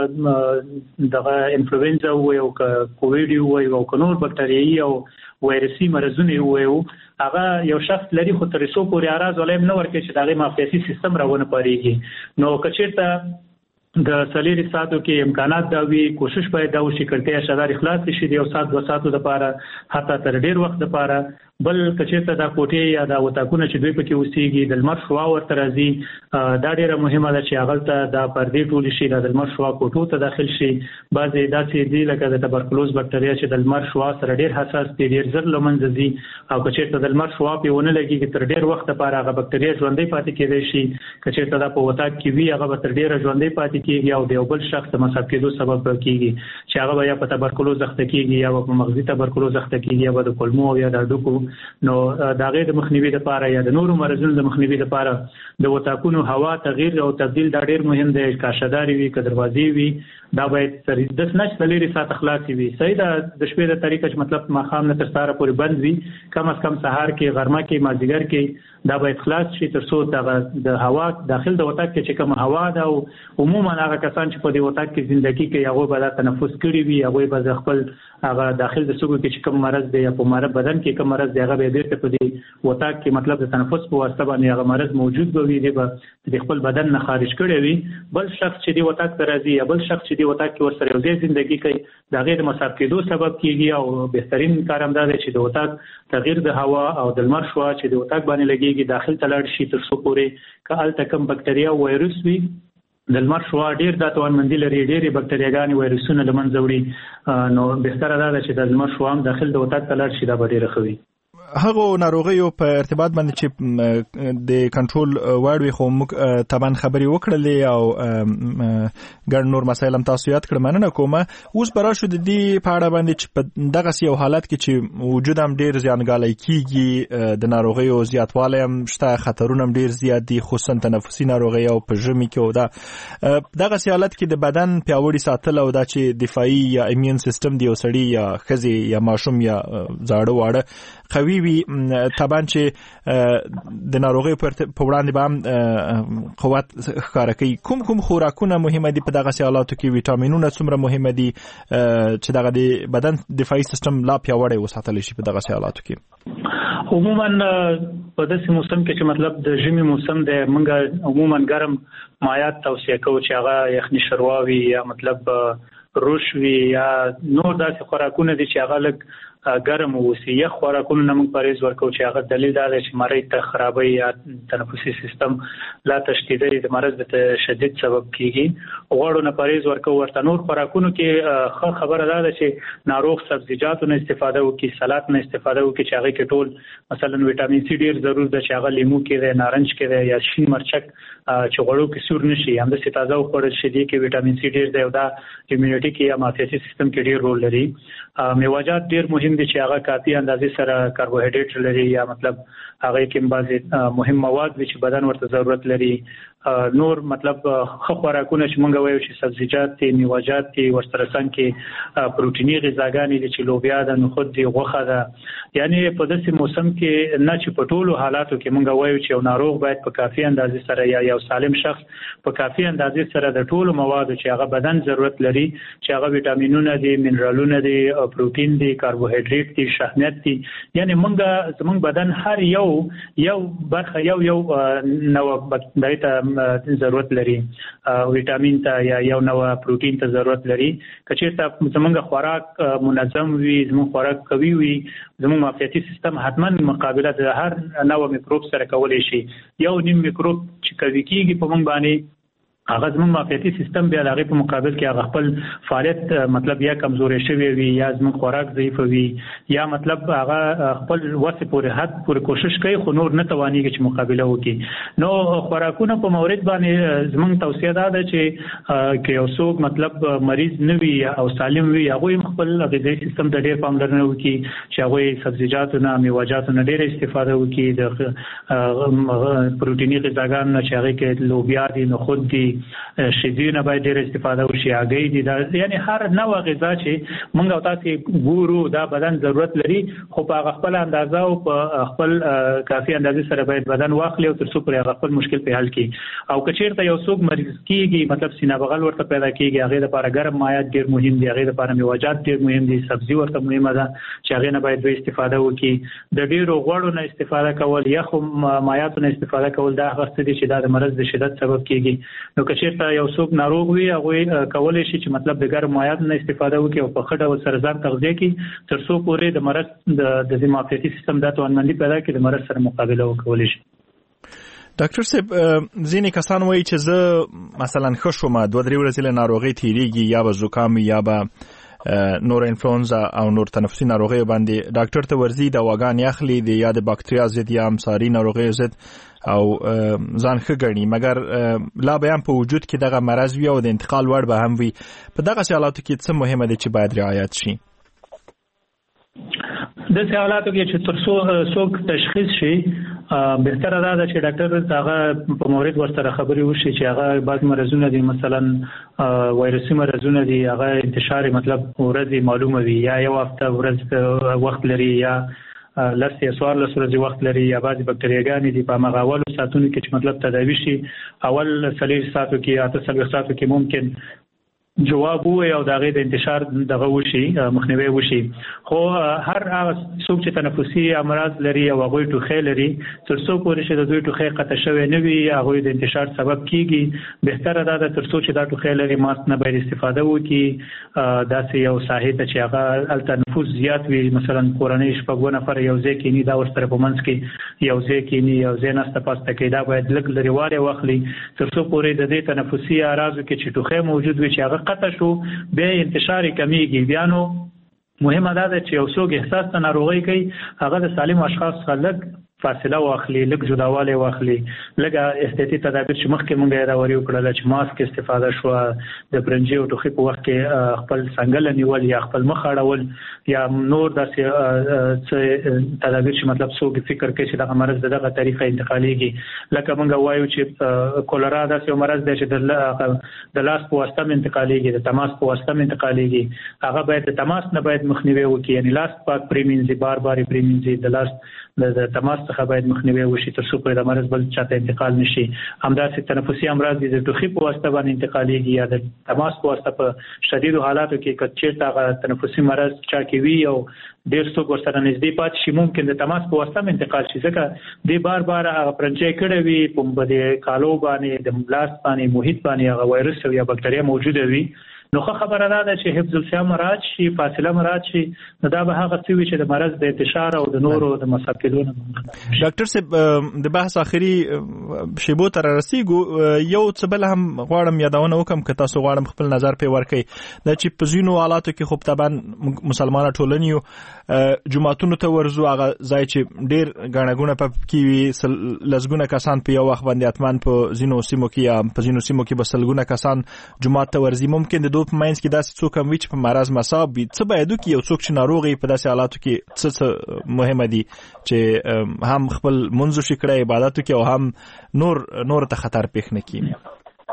که دغه انفلوئنزا او که کووید او که نور بکټریایي او وایرسي مرزونه وو هغه یو شخص لري خو تر څو پورې اعراض ولایم نه ورکړي چې دغه معافیتي سیستم راونه پاريږي. نو کچېرته د 3 ساعتو کې امکانات دا وی کوشش باید دا وشي کړته شدار اخلاص شي د 1 ساعت 2 ساعتو لپاره حتی تر ډیر وخت لپاره. بل کچېرته دا کوټې یا دا وتاکونه چې دوی پکې اوسېږي د لمر شوا ورته راځي دا ډیره مهمه ده چې هغه ته دا پردې ټول شي د لمر شوا کوټو ته داخل شي. بعضې داسې دي لکه د تبرکلوز بکټریا چې د لمر شوا سره ډیر حساس دي، ډیر زر لمنځه دي او کچېرته د لمر شوا په ونه لګي تر ډیر وخت لپاره هغه بکټریا ژوندۍ پاتې کېدای شي. کچېرته دا په وتاک کې وي هغه تر ډیر ژوندۍ پاتې کېږي او د بل شخص د مصاب کېدو سبب کېږي چې هغه یا په تبرکلوز اخته کېږي یا په مغزي تبرکلوز اخته کېږي یا د کولمو یا د هډوکو. نو دا غیر د مخنیوي لپاره یا د نورو مرزونو د مخنیوي لپاره د وتاکونو هوا تغییر او تبديل دا ډیر مهم دی. کاشداري وي که دروازې وي دا باید تر 10 لري ساعت خلاصي وي. صحیح ده د شپې د طریقه چې مطلب ماخام نه تر سهار پورې بند وي، کم از کم سهار کې غرمه کې مازدیګر کې دا باید خلاص شي تر څو د هوا داخل د وتاک کې چې کوم هوا ده او عموما هغه کسان چې په دې وتاک کې ژوندۍ کوي هغه به تنفس کړي وي، هغه به خپل هغه داخل د سګو کې چې کوم مرض دی یا په مار بدن کې کوم مرض دی هغه به بیرته په دې وتاک کې مطلب د تنفس په واسطه باندې هغه مرض موجود به وي، دی به د خپل بدن نه خارج کړي وي. بل شخص چې دی وتاک ته راځي یا بل شخص چې دی وتاک کې ورسره یو ځای ژوندۍ کوي دا غیر مصاب کېدو سبب کیږي او بهترین کار هم دا دی چې د وتاک تغییر د هوا او د لمر شوا چې د وتاک باندې لګيږي داخل تلاړ شي تر څو پورې که الته کم بکټریا او وایرس وي د لمر شوا ډیر د توانمندي لري، ډېرې بکټریاګانې وایرسونه لمن زوړي. نو بهتره ده چې د لمر شوا هم داخل د وتاک تلاړ شي دا به ډیره خوي. هغه ناروغیو په ارتباط باندې چې د کنټرول وړ وي خو موږ طبعا خبري وکړلې او ګڼ نور مسایل هم تاسو یاد کړم. مننه کوم. اوس برا شو د دې په اړه باندې چې په دغه یو حالت کې چې وجود هم ډیر زیانګالي کیږي، د ناروغیو زیاتوالی هم شته، خطرونه هم ډیر زیات دي خصوصا تنفسي ناروغي او په ژمي کې او دغه حالت کې د بدن پیاوړي ساتل او دا چې دفاعي یا ایمون سیستم دی وسړي یا خزي یا ماشوم یا زاړه واړه قوي وي طبعا چې د ناروغي په وړاندې به هم قوت ښکاره کوي. کوم خوراکونه مهمه دي په دغه حالاتو کې؟ ویټامینونه څومره مهمه دي چې دغه د بدن دفاعي سیستم لا پیاوړی وساتل شي په دغه حالاتو کې؟ عموما په داسې موسم کې چې مطلب د ژمي موسم دی موږ عموما ګرم مایات توصیه کوو چې هغه یخني شروا وي یا مطلب روش وي یا نور داسې خوراکونه دي چې هغه لږ ګرم وسی یا خوراکونو نه موږ پرهیز ورکو چې هغه دلیل دا دی چې مرۍ ته خرابې یا تنفسي سیستم لا تشدیدي د مرض د شدید سبب کیږي غوړو نه پرهیز ورکو ورته نور خوراکونو کې خبره ده چې ناروغ سبزیجاتو نه استفاده وکړي سلاد نه استفاده وکړي چې هغه کې ټول مثلا وټامین سي ډیر ضرورت ده چې هغه لیمو کې ده نارنج کې ده یا شین مرچک چې غوړو کې سور نشي هم د تازه خوړل شي دي کې وټامین سي ډیر ده او دا ایمیونټي کې یا معافیتي سیستم کې ډیر رول لري میوه‌جات ډیر مهم دي چې هغه کافي اندازې سره کاربوهایډریټ لري یا مطلب هغه کې بعضي مهم مواد چې بدن ورته ضرورت لري نور مطلب خوراکونه چې مونږ وایو چې سبزیجات دي میوه‌جات دي ورسره څنګه کې پروتیني غذاګانې دي چې لوبیا ده نخود دي غوښه ده یعنی په داسې موسم کې نه چې په ټولو حالاتو کې مونږ وایو چې یو ناروغ باید په کافي اندازې سره یا یو سالم شخص په کافي اندازې سره د ټولو موادو چې هغه بدن ضرورت لري چې هغه وټامینونه دي منرالونه دي پروتین دي کاربوهایډریټ دي شحمیات دي یعنی زمونږ بدن هر یو برخه یو نو دایته ضرورت لري وټامین ته یا یو نو پروتین ته ضرورت لري کچېرته زمونږ خوراک منظم وي زمونږ خوراک قوي وي زمونږ معافیتي سیستم حتما مقابله د هر نو میکروب سره کولای شي یو نیم میکروب چې قوي کیږي په مونږ باندې هغه زموږ معافیتي سیستم بیا دغه په مقابل کې هغه خپل فعالیت مطلب یا کمزوري شوی وي یا زموږ خوراک ضعیف وي یا مطلب هغه خپل وسه پورې حد پورې کوشش کوي خو نور نه توانيږي چې مقابله وکړي نو خوراکونه په مورید باندې زموږ توصیه ده چې کې یو څوک مطلب مریض نه وي او سالم وي هغه خپل غذایی سیستم ته ډېر پاملرنه وکړي چې هغه سبزیجاتو نه میوه‌جاتو نه ډېر استفاده وکړي د پروتیني غذاګانو چې هغه کې لوبیا دي نخود دي شیدونه باید ډېر استفاده وشي هګۍ دي دا یعنی هر نوع غذا چې موږ او تاسو ګورو دا بدن ضرورت لري خو په خپل اندازه او په خپل کافي اندازې سره باید بدن واخلي او تر څو پر خپل مشکل په حل کړي او کچیرته یو څوک مریض کیږي مطلب سینه بغل ورته پیدا کیږي هغه لپاره ګرم مایعات ډېر مهم دي هغه لپاره میوه‌جات ډېر مهم دي سبزي ورته مهمه ده چې هغه نه باید استفاده وکړي د ډېرو غوړو نه استفاده کول یا خو مایعاتو نه استفاده کول دا هغه څه دي چې د مرض د شدت سبب کیږي نو کچیرته یو څوک ناروغ وي هغه کولای شي چې مطلب د ګرم مایعات نه استفاده وکړي او په خټه او سرزان تغذیه کې تر څو پورې د مرض د معافیتي سیستم د توانمندي پیدا کړي د مرض سره مقابله وکولای شي ډاکټر صاحب ځینې کسان وایي چې زه مثلا ښه شوم 2-3 ورځې له ناروغۍ تیریږي یا به زکام یا به نور انفلونزا او نور تنفسي ناروغۍ باندې ډاکټر ته ورځي دواګانې اخلي د یا د باکتریا ضد یا امساري ناروغۍ ضد او ځان ښه ګڼي مګر لا به هم په وجود کې دغه مرض وي او د انتقال وړ به هم وي په دغه حالاتو کې څه مهمه ده چې باید رعایت شي د حالاتو کې چې تر څو تشخیص شي بهتره ده چې ډاکټر هغه په مورید ورسره خبري وشي چې هغه بعض مرزونه دي مثلا وایرسي مرزونه دي هغه انتشار مطلب ورځي معلومه وي یا یو هفته ورځ وخت لري یا لسه سوار له سورځي وخت لري یا بعض بکټریاګانې دي په مغاولو ساتونو کې چې مطلب تداوی شي اول 3 ساعتو کې 8 ساعتو کې ممکن جواب وي او دغه د انتشار دغه وشي مخنیوي وشي خو هر هغه څوک چې تنفسي امراض لري او هغه ټوخی لري تر څو پورې چې د دوی ټوخی قطع شوی نه وي هغه د انتشار سبب کیږي بهتره ده تر څو چې دا ټوخی لري ماسک نه باید استفاده وکړي داسې یو ساحه ته چې هغه التنفس زیات وي مثلا کورنۍ شپږ نفر یو ځای کې نه دا ورسره په منځ کې یو ځای کې نه یو ځای نه ستاسو کې دا باید لږ لري واره واخلي تر څو پورې د دې تنفسي اعراض کې چې ټوخی موجود وي چې هغه قطع شو به انتشار کمیږي بیا نو مهمه ده چې یو څوک احساس ته ناروغي کوي هغه د سالم اشخاص خلک فاصله واخلي لږ جداواله واخلي لږه احتیاطي تدابیر چې مخکې مونږ یې راوړی وکړل چې ماسک استفاده شو د برنجي او ټوخي په وخت کې خپل څنګه نیول یا خپل مخ اړول یا نور داسې تدابیر چې مطلب څوک فکر کوي چې دغه مرض دغه طریقه انتقاليږي لکه مونږ وایو چې کولرا داسې مرض دی چې د لاس په واسطه انتقاليږي د تماس په واسطه انتقاليږي هغه باید د تماس نه باید مخنیوي وکړي یعنی لاس پاک پریمینځي بار پریمینځي د لاس د تماس څخه باید مخنیوي وشي تر څو د مرض بل چاته انتقال نشي همداسې تنفسي امراض د ټوخي په واسطه باندې انتقاليږي یا د تماس په واسطه په شدید حالاتو کې کچېرته تنفسي مرض چا کې وي او ډېر څوک ورسره نږدې پات شي ممکن د تماس په واسطه انتقال شي ځکه د بار هغه پرنچې کړي وي په بده کالو باندې د لاس باندې محیط باندې هغه وایرس یا بکټریا موجوده وي نو خبره ده چې حفظ الصحه مراعات شي، فاصله مراعات شي، نو دا به هغه څه وي چې د مرض د انتشار او د نورو د مصاب کېدو نه. ډاکټر صاحب د بحث اخري شیبو تر رسیدو یو څه بل هم غواړم یادونه وکم که تاسو غواړم خپل نظر په ورکړئ د چې په ځینو حالاتو کې خو طبعا مسلمانانه ټولنې جماعتونو ته ورزو هغه ځای چې ډیر غاڼګونه په کې وي لزګونه کسان په یو وخت باندې اتمان په ځینو سیمو کې یا په ځینو سیمو کې بسلګونه کسان جماعت ته ورزي. ممکن د دوه په ماینس کې داسې څوک هم وي چې په مرز مصاب وي. څه باید وکړي یو څوک چې ناروغي په داسې حالاتو کې څه مهمه دي چې هم خپل منځو شي کړی عبادت وکړي او هم نور ته خطر پېښ نه کړي؟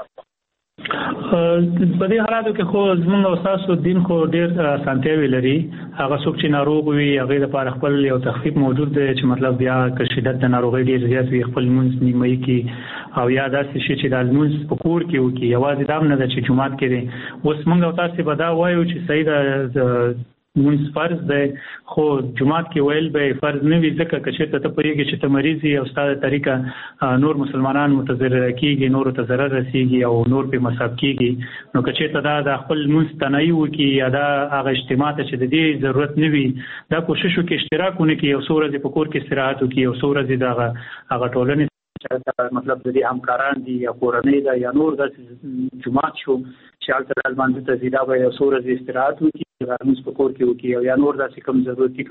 په دې حالاتو کې خو زموږ او تاسو دین خو ډېر اسانتیاوي لري. هغه څوک چې ناروغ وي هغه لپاره خپل یو تخفیف موجود دی چې مطلب بیا که شدت د ناروغۍ ډېر زیات وي خپل منځ نیمایي کې او یا داسې شي چې د منځ په کور کې وکړي، یوازې دا نه ده چې جماعت کې دی. اوس موږ او تاسو به دا وایو چې صحیح ده منځ فرض دی، خو جماعت کې ویل به فرض نه وي ځکه چې ته پوهېږي چې ته مریض یې او ستا د طریقه نور مسلمانان متضرر کېږي، نورو ته ضرر رسېږي او نور پې مصاب کېږي. نو که چېرته دا د خپل منځ تنهایي وکړي یا دا هغه اجتماع ته چې د دې ضرورت نه وي دا کوشش وکړي اشتراک ونه کړي، یو څو ورځې په کور کې استراحت وکړي، یو څو ورځې د هغه ټولنې مطلب د دې همکاران دي یا کورنۍ ده یا نور داسې جماعت شو چې هلته لمانځه ته ځي دا به یو څو ورځې استراحت وکړي، لمونځ په کور کې وکړي او یا نور داسې کوم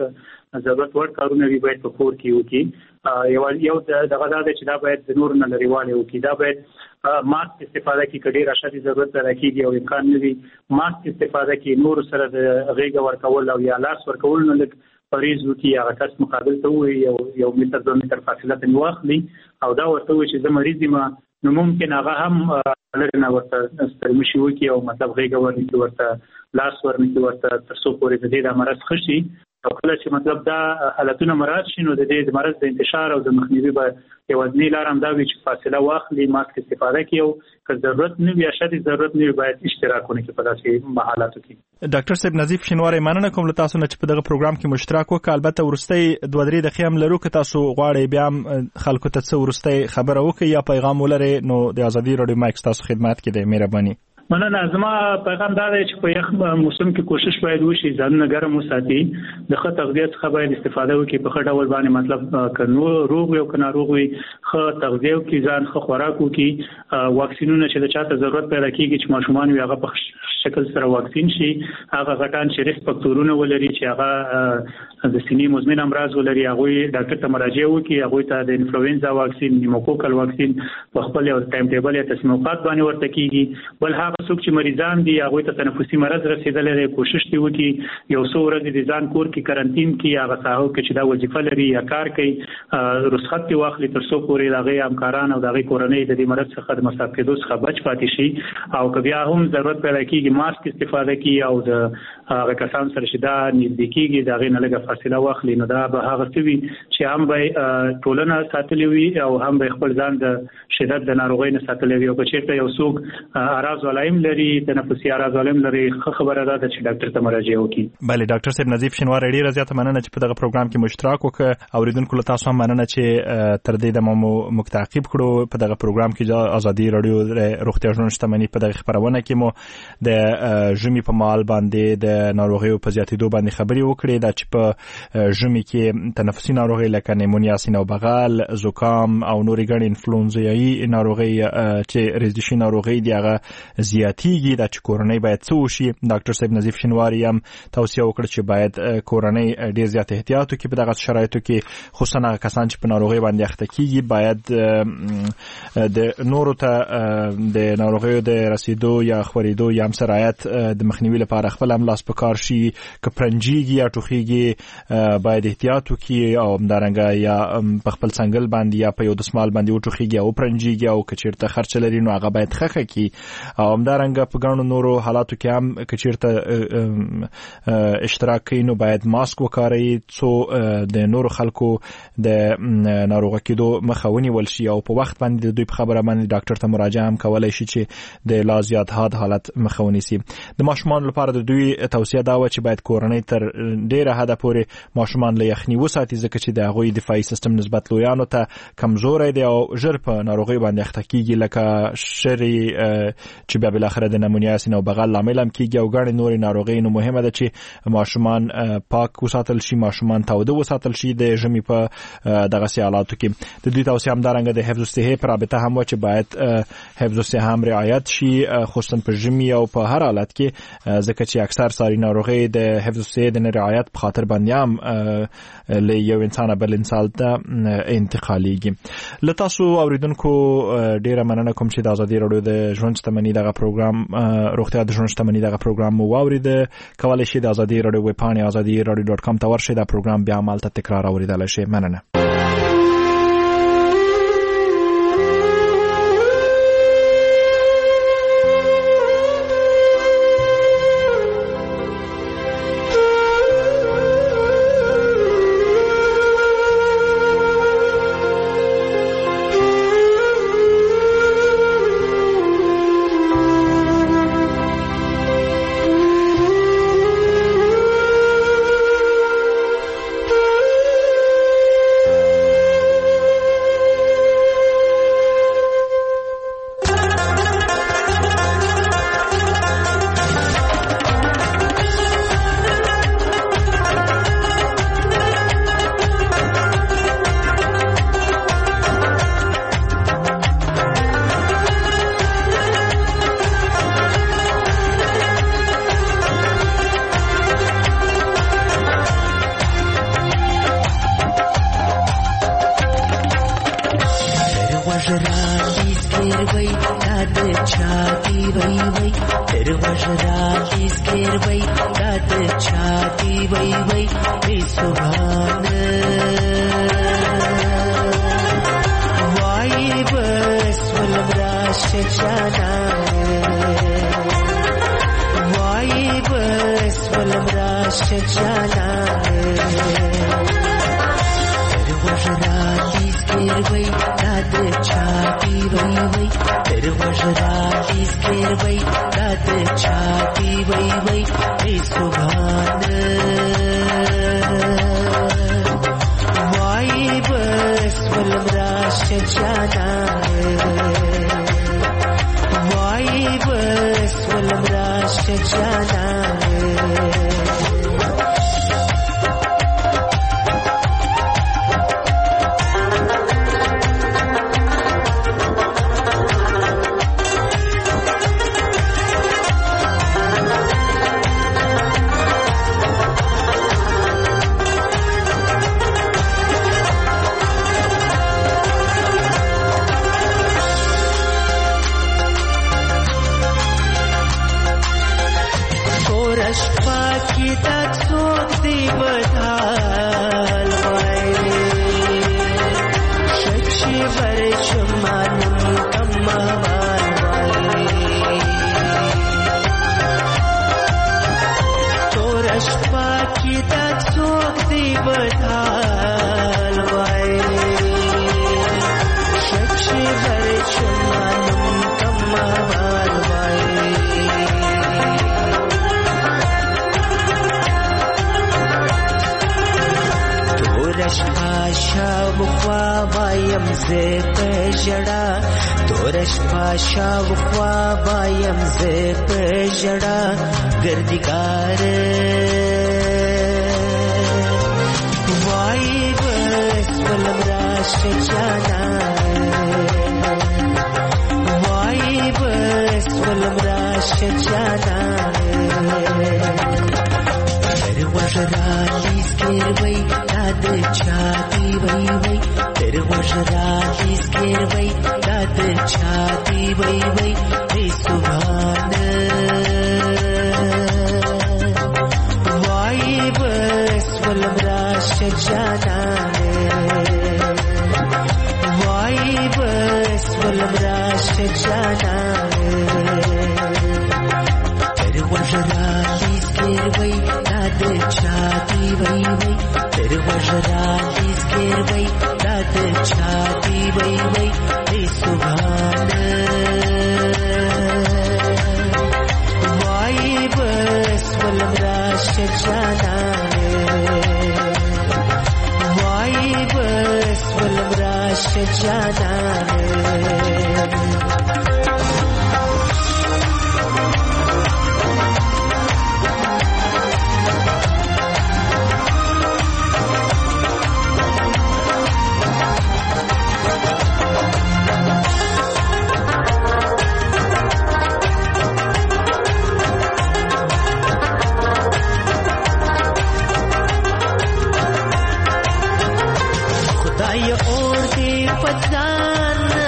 ضرورت وړ کارونه وي باید په کور کې وکړي. یو دغه دا دی چې دا باید د نورو نه لرېوالی وکړي. دا باید ماسک استفاده کړي که ډېر اشدي ضرورت پیدا کېږي او امکان نه وي ماسک استفاده کړي، نورو سره د غېږه ورکول او یا لاس ورکول نه لږ پریز وکړي، هغه کس مقابل ته ووایي یو متر 2 متر فاصله ته واخلي او دا ورته وایي چې زه مریض یم، نو ممکن هغه هم لرې نه ورته ستړمشي وکړي او مطلب غېږه ورنکړي، ورته لاس ورنکړي، ورته تر څو پورې د دې دا مرض ښه شي. او کله چې مطلب دا حالتونه مراعات شي نو د دې د مرض د انتشار او د مخنیوي به یوازینی لار هم دا وي چې فاصله واخلي، ماسک استفاده کړي او که ضرورت نه وي اشدي ضرورت نه وي باید اشتراک ونه کړي په داسې حالاتو کې. ډاکټر صاحب نظیف شینواری مننه کوم له تاسو نه چې په دغه پروګرام کې مشترک وکړ. البته ورستۍ 2-3 دقیقې هم لرو که تاسو غواړئ بیا هم خلکو ته څه ورستۍ خبره وکړئ یا پیغام ولرئ نو د ازادي راډیو مایک تاسو خدمت کې دی. مهرباني. مننه. زما پیغام دا دی چې په یخ موسم کې کوشش باید وشي ځانونه ګرم وساتي، د ښه تغذیه څخه باید استفاده وکړي په ښه ډول باندې، مطلب که روغ وي او که ناروغ وي ښه تغذیه وکړي، ځان ښه خوراک وکړي، واکسینونه چې د چاته ضرورت پیدا کېږي چې ماشومان وي هغه په شکل سره واکسین شي، هغه غټان چې ریسک فاکتورونه ولري چې هغه د سینې مزمن امراض ولري هغوی ډاکټر ته مراجعه وکړي، هغوی ته د انفلوئنزا واکسین، نیموکوکل واکسین په خپل یو ټایم ټیبل یا تصمیم اوقات باندې ورته کېږي. بل هغه څوک چې مریضان دي هغوی ته تنفسي مرض رسېدلی دی کوشش دې وکړي یو څو ورځې د ځان کور کې کرنټین کې هغه ساحو کې چې دا وظیفه لري یا کار کوي رخصت دې واخلي تر څو پورې د هغې همکاران او د هغې کورنۍ د دې مرض څخه د مصاب کېدو څخه بچ پاتې شي. او که بیا هم ضرورت پیدا کېږي ماسک استفاده کړي او د هغه کسان سره چې دا نږدې کېږي د هغې نه لږه فاصله واخلي، نو دا به هغه څه وي چې هم به ټولنه ساتلې وي او هم به خپل ځان د شدت د ناروغۍ نه ساتلې وي. او که چېرته یو څوک اعراض علائم لري، تنفسي اعراض علائم لري، ښه خبره ده چې ډاکټر ته مراجعه وکړي. بله ډاکټر صاحب نظیف شینواری ډېره زیاته مننه چې په دغه پروګرام کې مشترک وکړه. اوریدونکو له تاسو هم مننه چې تر دې دمه مو موږ تعقیب کړو. په دغه پروګرام کې ازادي راډیو روغتیا ژوند شتمني په دغه خپرونه کې مو د ژمي په مهال باندې د ناروغیو په زیاتېدو باندې خبرې وکړې، دا چې په ژمي کې تنفسي ناروغۍ لکه نیمونیا، سینه او بغل، زکام او نورې ګڼې انفلونزایي ناروغۍ چې ریزشي ناروغۍ دي هغه زیاتېږي، دا چې کورنۍ باید څه وشي. ډاکټر صاحب نظیف شینواری هم توصیه وکړه چې باید کورنۍ ډېر زیات احتیاط وکړي په دغه شرایطو کې، خصوصا هغه کسان چې په ناروغۍ باندې اخته کېږي باید د نورو ته د ناروغیو د رسیدو یا خورېدو یا هم سرایت د مخنیوي لپاره خپل هم لاس په کار شي. که پرنجیږي یا ټوخیږي باید احتیاط وکړي او همدارنګه یا په خپل څنګل باندې یا په یو دسمال باندې وټوخیږي او پرنجیږي او که چېرته خرچه لري نو هغه باید ښه کړي. او همدارنګه په ګڼو نورو حالاتو کې هم که چېرته اشتراک کوي نو باید ماسک وکاروي څو د نورو خلکو د ناروغه کېدو مخه ونیول شي او په وخت باندې د دوی په خبره باندې ډاکټر ته مراجعه هم کولی شي چې د لا زیات حاد حالت مخه ونیسي. د ماشومانو لپاره د دوی توصیه دا وه چې باید کورنۍ تر ډېره حده پورې ماشومان له یخني وساتي ځکه چې د هغوی دفاعي سیستم نسبت لویانو ته کمزوری دی او ژر په ناروغۍ باندې اخته کېږي لکه شری چې بیا بل اخر د نمونیا سینه او بغل لامل هم کیږي او ګڼ نور ناروغي نو مهمه ده چې ماشومان پاک وساتل شي ماشومان تاوده وساتل شي د ژمي په دغه حالاتو کې د دوی توصیه هم دارنګ د حفظ الصحه پر رابطه هم چې باید حفظ الصحه هم رعایت شي خصوصا په ژمي او په هر حالت کې ځکه چې اکثر ساري ناروغي د حفظ الصحه د رعایت په خاطر باندې هم له یو انسان بل انسان ته انتقاليږي لته تاسو اوریدونکو ډیره مننه کوم چې د ازادي رادیو د ژوند شتمنۍ دغه پروګرام روغتیا د ژوند شتمنۍ دغه پروګرام مو واورید کولای شئ د ازادي رادیو ویب پاڼه azadiradio.com ته ورشئ دا پروګرام بیا مالته تکرار اوریدلای شئ مننه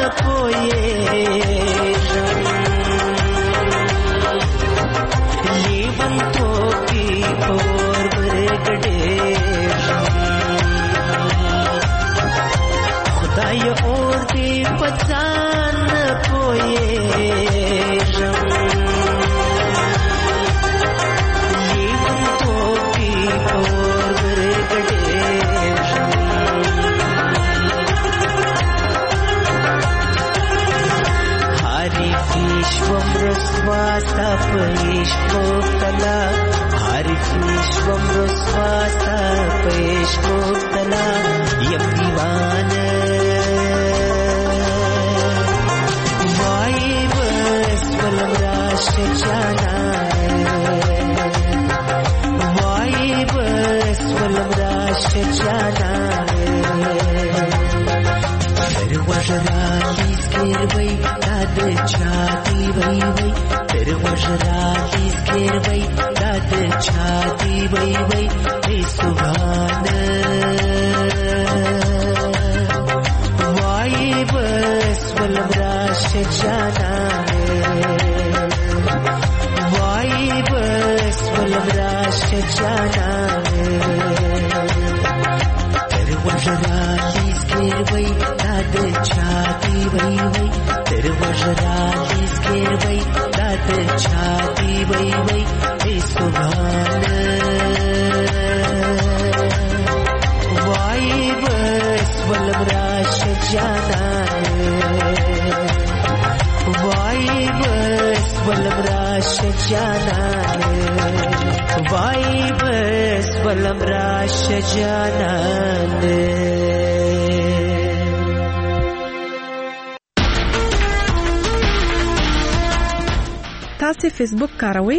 تاسو فیسبوک کاروئ؟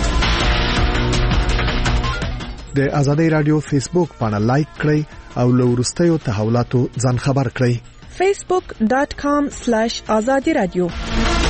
د آزادۍ رادیو فیسبوک باندې لایک کړئ او له وروستیو تحولاتو ځان خبر کړئ. facebook.com/azadi radio